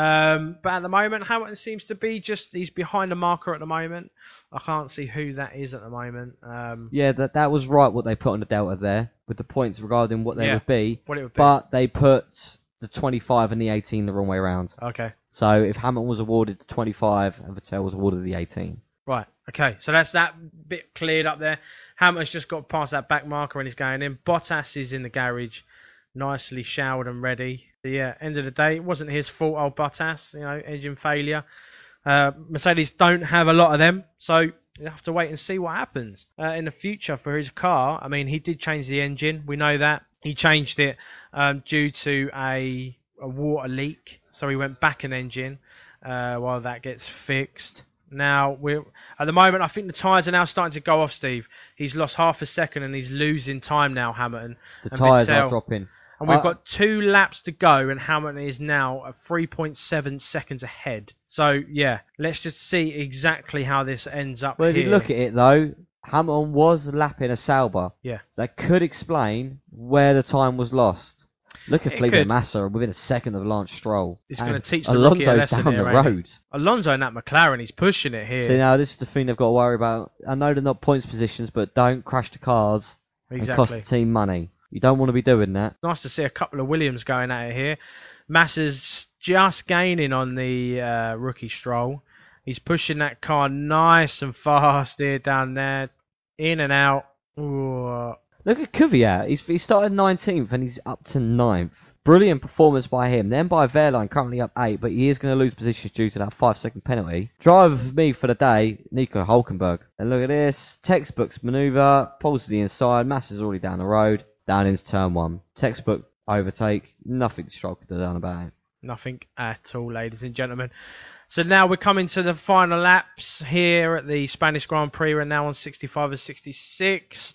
Um, but at the moment, Hamilton seems to be just, he's behind the marker at the moment. I can't see who that is at the moment. Um, Yeah, that that was right what they put on the delta there, with the points regarding what they Yeah. would be. what it would be. But they put the twenty-five and the eighteen the wrong way around. Okay. So if Hamilton was awarded the twenty-five and Vettel was awarded the eighteen. Right, okay, so that's that bit cleared up there. Hamilton's just got past that back marker and he's going in. Bottas is in the garage, nicely showered and ready. So yeah, end of the day, it wasn't his fault, old Bottas, you know, engine failure. Uh, Mercedes don't have a lot of them, so you have to wait and see what happens uh, in the future for his car. I mean, he did change the engine, we know that. He changed it um, due to a, a water leak, so he went back an engine uh, while that gets fixed. Now, we're at the moment, I think the tyres are now starting to go off, Steve. He's lost half a second and he's losing time now, Hamilton. The and tyres Vettel. are dropping. And we've Uh, got two laps to go, and Hamilton is now at three point seven seconds ahead. So, yeah, let's just see exactly how this ends up Well, if here. you look at it though, Hamilton was lapping a Sauber. Yeah. That could explain where the time was lost. Look at It Felipe could. Massa within a second of Lance Stroll. He's And gonna teach the rookie a Alonso's lesson down here, the ain't he? road. Alonso and that McLaren, he's pushing it here. So now this is the thing they've got to worry about. I know they're not points positions, but don't crash the cars and cost exactly. the team money. You don't want to be doing that. Nice to see a couple of Williams going at it here. Massa's just gaining on the uh, rookie Stroll. He's pushing that car nice and fast here down there. In and out. Ooh. Look at Kvyat. He's he started nineteenth and he's up to ninth. Brilliant performance by him. Then by Wehrlein, currently up eight, but he is going to lose positions due to that five-second penalty. Driver for me for the day, Nico Hülkenberg. And look at this. Textbook's manoeuvre. Pulls to the inside. Massa's already down the road. Down into turn one. Textbook overtake. Nothing to strike the down about it. Nothing at all, ladies and gentlemen. So now we're coming to the final laps here at the Spanish Grand Prix. We're now on sixty-five and sixty-six.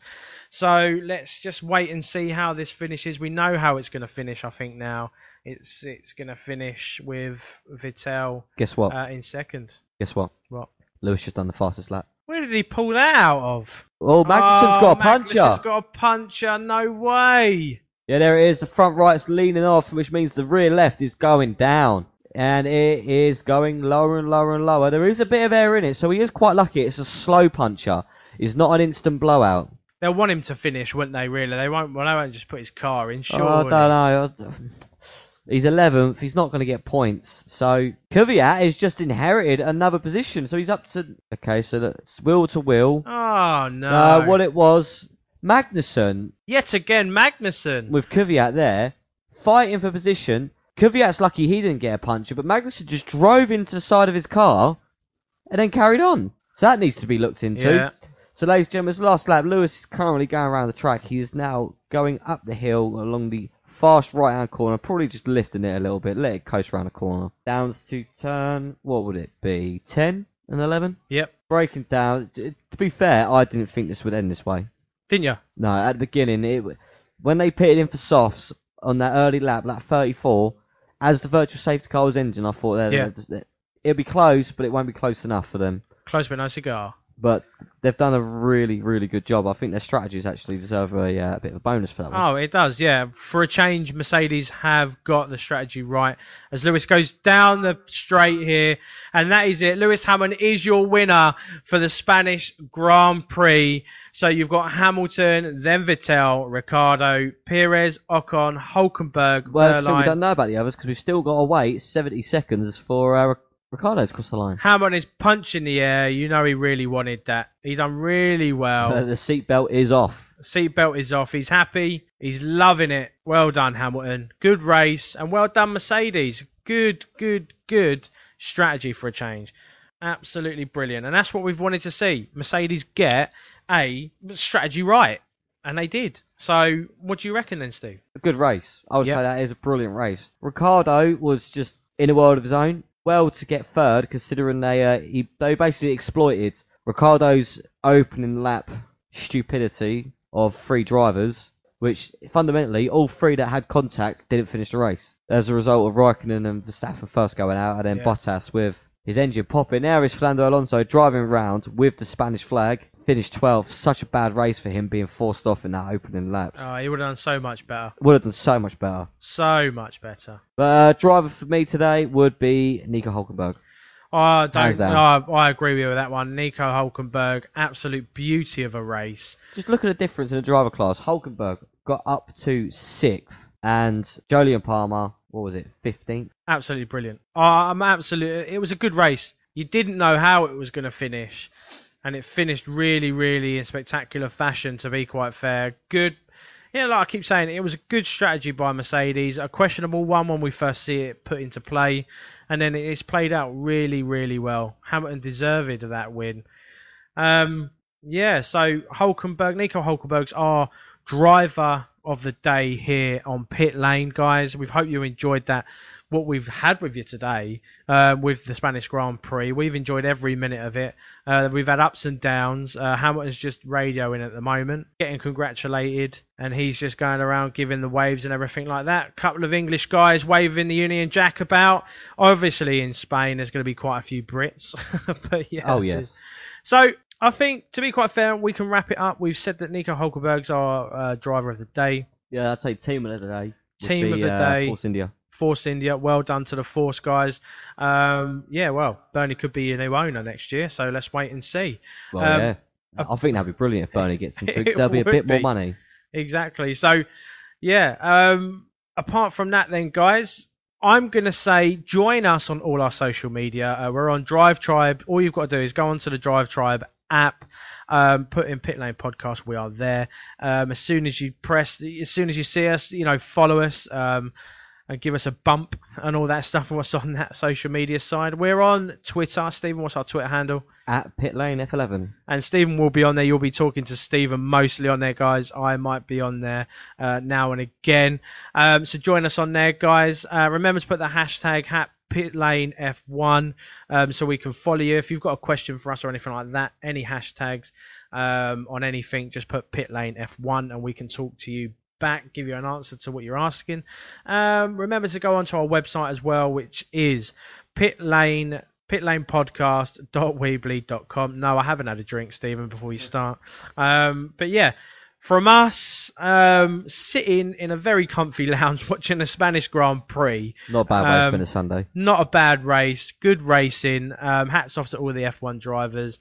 So let's just wait and see how this finishes. We know how it's going to finish, I think, now. It's it's going to finish with Vettel Guess what? Uh, in second. Guess what? What? Lewis just done the fastest lap. Where did he pull that out of? Oh, Magnussen's oh, got a puncher. Magnussen's got a puncher. No way. Yeah, there it is. The front right's leaning off, which means the rear left is going down. And it is going lower and lower and lower. There is a bit of air in it, so he is quite lucky. It's a slow puncher. It's not an instant blowout. They'll want him to finish, wouldn't they, really? They won't, well, they won't just put his car in, surely. Oh, I don't know. He's eleventh. He's not going to get points. So, Kvyat has just inherited another position. So, he's up to... Okay, so that's wheel to wheel. Oh, no. Uh, what it was, Magnussen... Yet again, Magnussen. With Kvyat there, fighting for position. Kvyat's lucky he didn't get a puncher, but Magnussen just drove into the side of his car and then carried on. So, that needs to be looked into. Yeah. So, ladies and gentlemen, it's the last lap. Lewis is currently going around the track. He is now going up the hill along the fast right-hand corner, probably just lifting it a little bit, let it coast around the corner. Downs to turn, what would it be, ten and eleven? Yep. Breaking down. To be fair, I didn't think this would end this way. Didn't you? No, at the beginning, it when they pitted in for softs on that early lap, lap thirty-four, as the virtual safety car was ending, I thought that yeah. it'll be close, but it won't be close enough for them. Close but no cigar. But they've done a really, really good job. I think their strategies actually deserve a, uh, a bit of a bonus for that one. Oh, it does, yeah. For a change, Mercedes have got the strategy right. As Lewis goes down the straight here, and that is it. Lewis Hamilton is your winner for the Spanish Grand Prix. So you've got Hamilton, then Vettel, Ricciardo, Perez, Ocon, Hülkenberg, Well, that's the thing, we Wehrlein. don't know about the others because we've still got to wait seventy seconds for uh, Ricciardo to cross the line. Hamilton is punching the air. You know he really wanted that. He done really well. Uh, the seatbelt is off. Seatbelt is off. He's happy. He's loving it. Well done, Hamilton. Good race. And well done, Mercedes. Good, good, good strategy for a change. Absolutely brilliant. And that's what we've wanted to see. Mercedes get a strategy right. And they did. So, what do you reckon then, Steve? A good race. I would Yep. say that is a brilliant race. Ricciardo was just in a world of his own. Well to get third, considering they uh, he, they basically exploited Ricciardo's opening lap stupidity of three drivers, which fundamentally all three that had contact didn't finish the race. As a result of Raikkonen and Verstappen first going out, and then Yeah. Bottas with his engine popping. Now is Fernando Alonso driving around with the Spanish flag. Finished twelfth. Such a bad race for him being forced off in that opening lap. Oh, he would have done so much better. Would have done so much better. So much better. But uh, driver for me today would be Nico Hülkenberg. Oh, don't, Hands down. oh, I agree with you with that one. Nico Hülkenberg, absolute beauty of a race. Just look at the difference in the driver class. Hülkenberg got up to sixth, and Jolyon Palmer, what was it, fifteenth? Absolutely brilliant. Oh, I'm absolutely. It was a good race. You didn't know how it was going to finish, and it finished really, really in spectacular fashion. To be quite fair, good. Yeah, like I keep saying, it was a good strategy by Mercedes. A questionable one when we first see it put into play, and then it's played out really, really well. Hamilton deserved that win. Um, yeah, so Hülkenberg, Nico Hülkenberg's our driver of the day here on Pit Lane, guys. We hope you enjoyed that. What we've had with you today uh, with the Spanish Grand Prix. We've enjoyed every minute of it. Uh, we've had ups and downs. Uh, Hamilton's just radioing at the moment, getting congratulated, and he's just going around giving the waves and everything like that. A couple of English guys waving the Union Jack about. Obviously in Spain there's going to be quite a few Brits. but yeah, Oh, that's yes. it. So I think, to be quite fair, we can wrap it up. We've said that Nico Hülkenberg's our uh, driver of the day. Yeah, I'd say team of the day. would Team be, of the uh, day. Force India. Force India, well done to the Force guys. Um, yeah, well, Bernie could be your new owner next year, so let's wait and see. Well, Um, yeah. I think that'd be brilliant if Bernie gets into it, It because there'll be a would bit more be. money. Exactly. So, yeah, um, apart from that then, guys, I'm going to say join us on all our social media. Uh, we're on Drive Tribe. All you've got to do is go onto the Drive Tribe app, um, put in Pit Lane Podcast. We are there. Um, as soon as you press, as soon as you see us, you know, follow us. Um, and give us a bump and all that stuff. What's on that social media side? We're on Twitter. Stephen, what's our Twitter handle? At Pitlane F eleven. And Stephen will be on there. You'll be talking to Stephen mostly on there, guys. I might be on there uh, now and again. Um, so join us on there, guys. Uh, remember to put the hashtag hat Pitlane F one um, so we can follow you. If you've got a question for us or anything like that, any hashtags um, on anything, just put Pitlane F one and we can talk to you back, give you an answer to what you're asking. Um, remember to go onto our website as well, which is pitlane pitlanepodcast dot weebly dot com. No, I haven't had a drink, Stephen, before we start. Um, but yeah, from us, um, sitting in a very comfy lounge watching the Spanish Grand Prix. Not a bad race Um, for a Sunday. Not a bad race. Good racing. Um, hats off to all the F one drivers.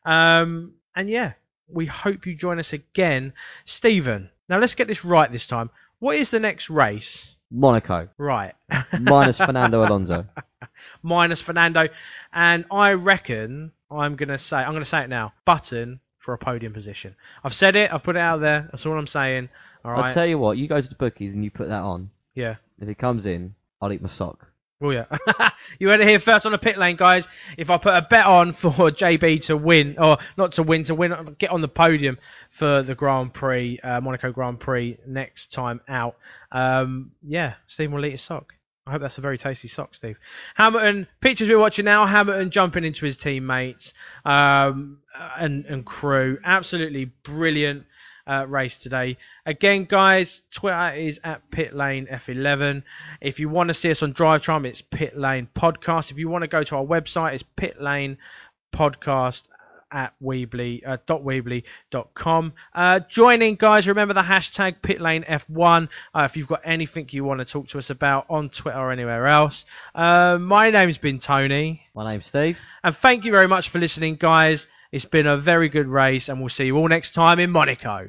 Um, and yeah, we hope you join us again. Stephen, now let's get this right this time. What is the next race? Monaco. Right. Minus Fernando Alonso. Minus Fernando. And I reckon I'm going to say, I'm going to say it now, Button for a podium position. I've said it. I've put it out there. That's all I'm saying. All right. I'll tell you what, you go to the bookies and you put that on. Yeah. If it comes in, I'll eat my sock. Oh, yeah. You heard it here first on the pit lane, guys. If I put a bet on for J B to win, or not to win, to win, get on the podium for the Grand Prix, uh, Monaco Grand Prix next time out, um, yeah, Stephen will eat his sock. I hope that's a very tasty sock, Steve. Hamilton, pictures we're watching now, Hamilton jumping into his teammates um, and, and crew. Absolutely brilliant uh, race today. Again, guys, Twitter is at Pitlane F eleven. If you want to see us on Drive Time, it's Pitlane Podcast. If you want to go to our website, it's Pitlane Podcast at Weebly, uh, .weebly dot com. Uh, join in, guys. Remember the hashtag Pitlane F one uh, if you've got anything you want to talk to us about on Twitter or anywhere else. Uh, my name's been Tony. My name's Steve. And thank you very much for listening, guys. It's been a very good race, and we'll see you all next time in Monaco.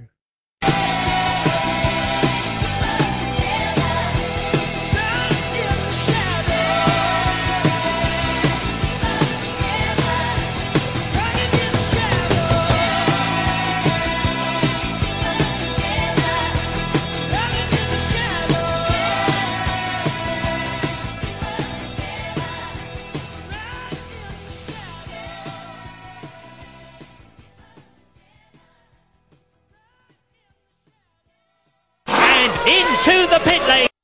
Into the pit lane.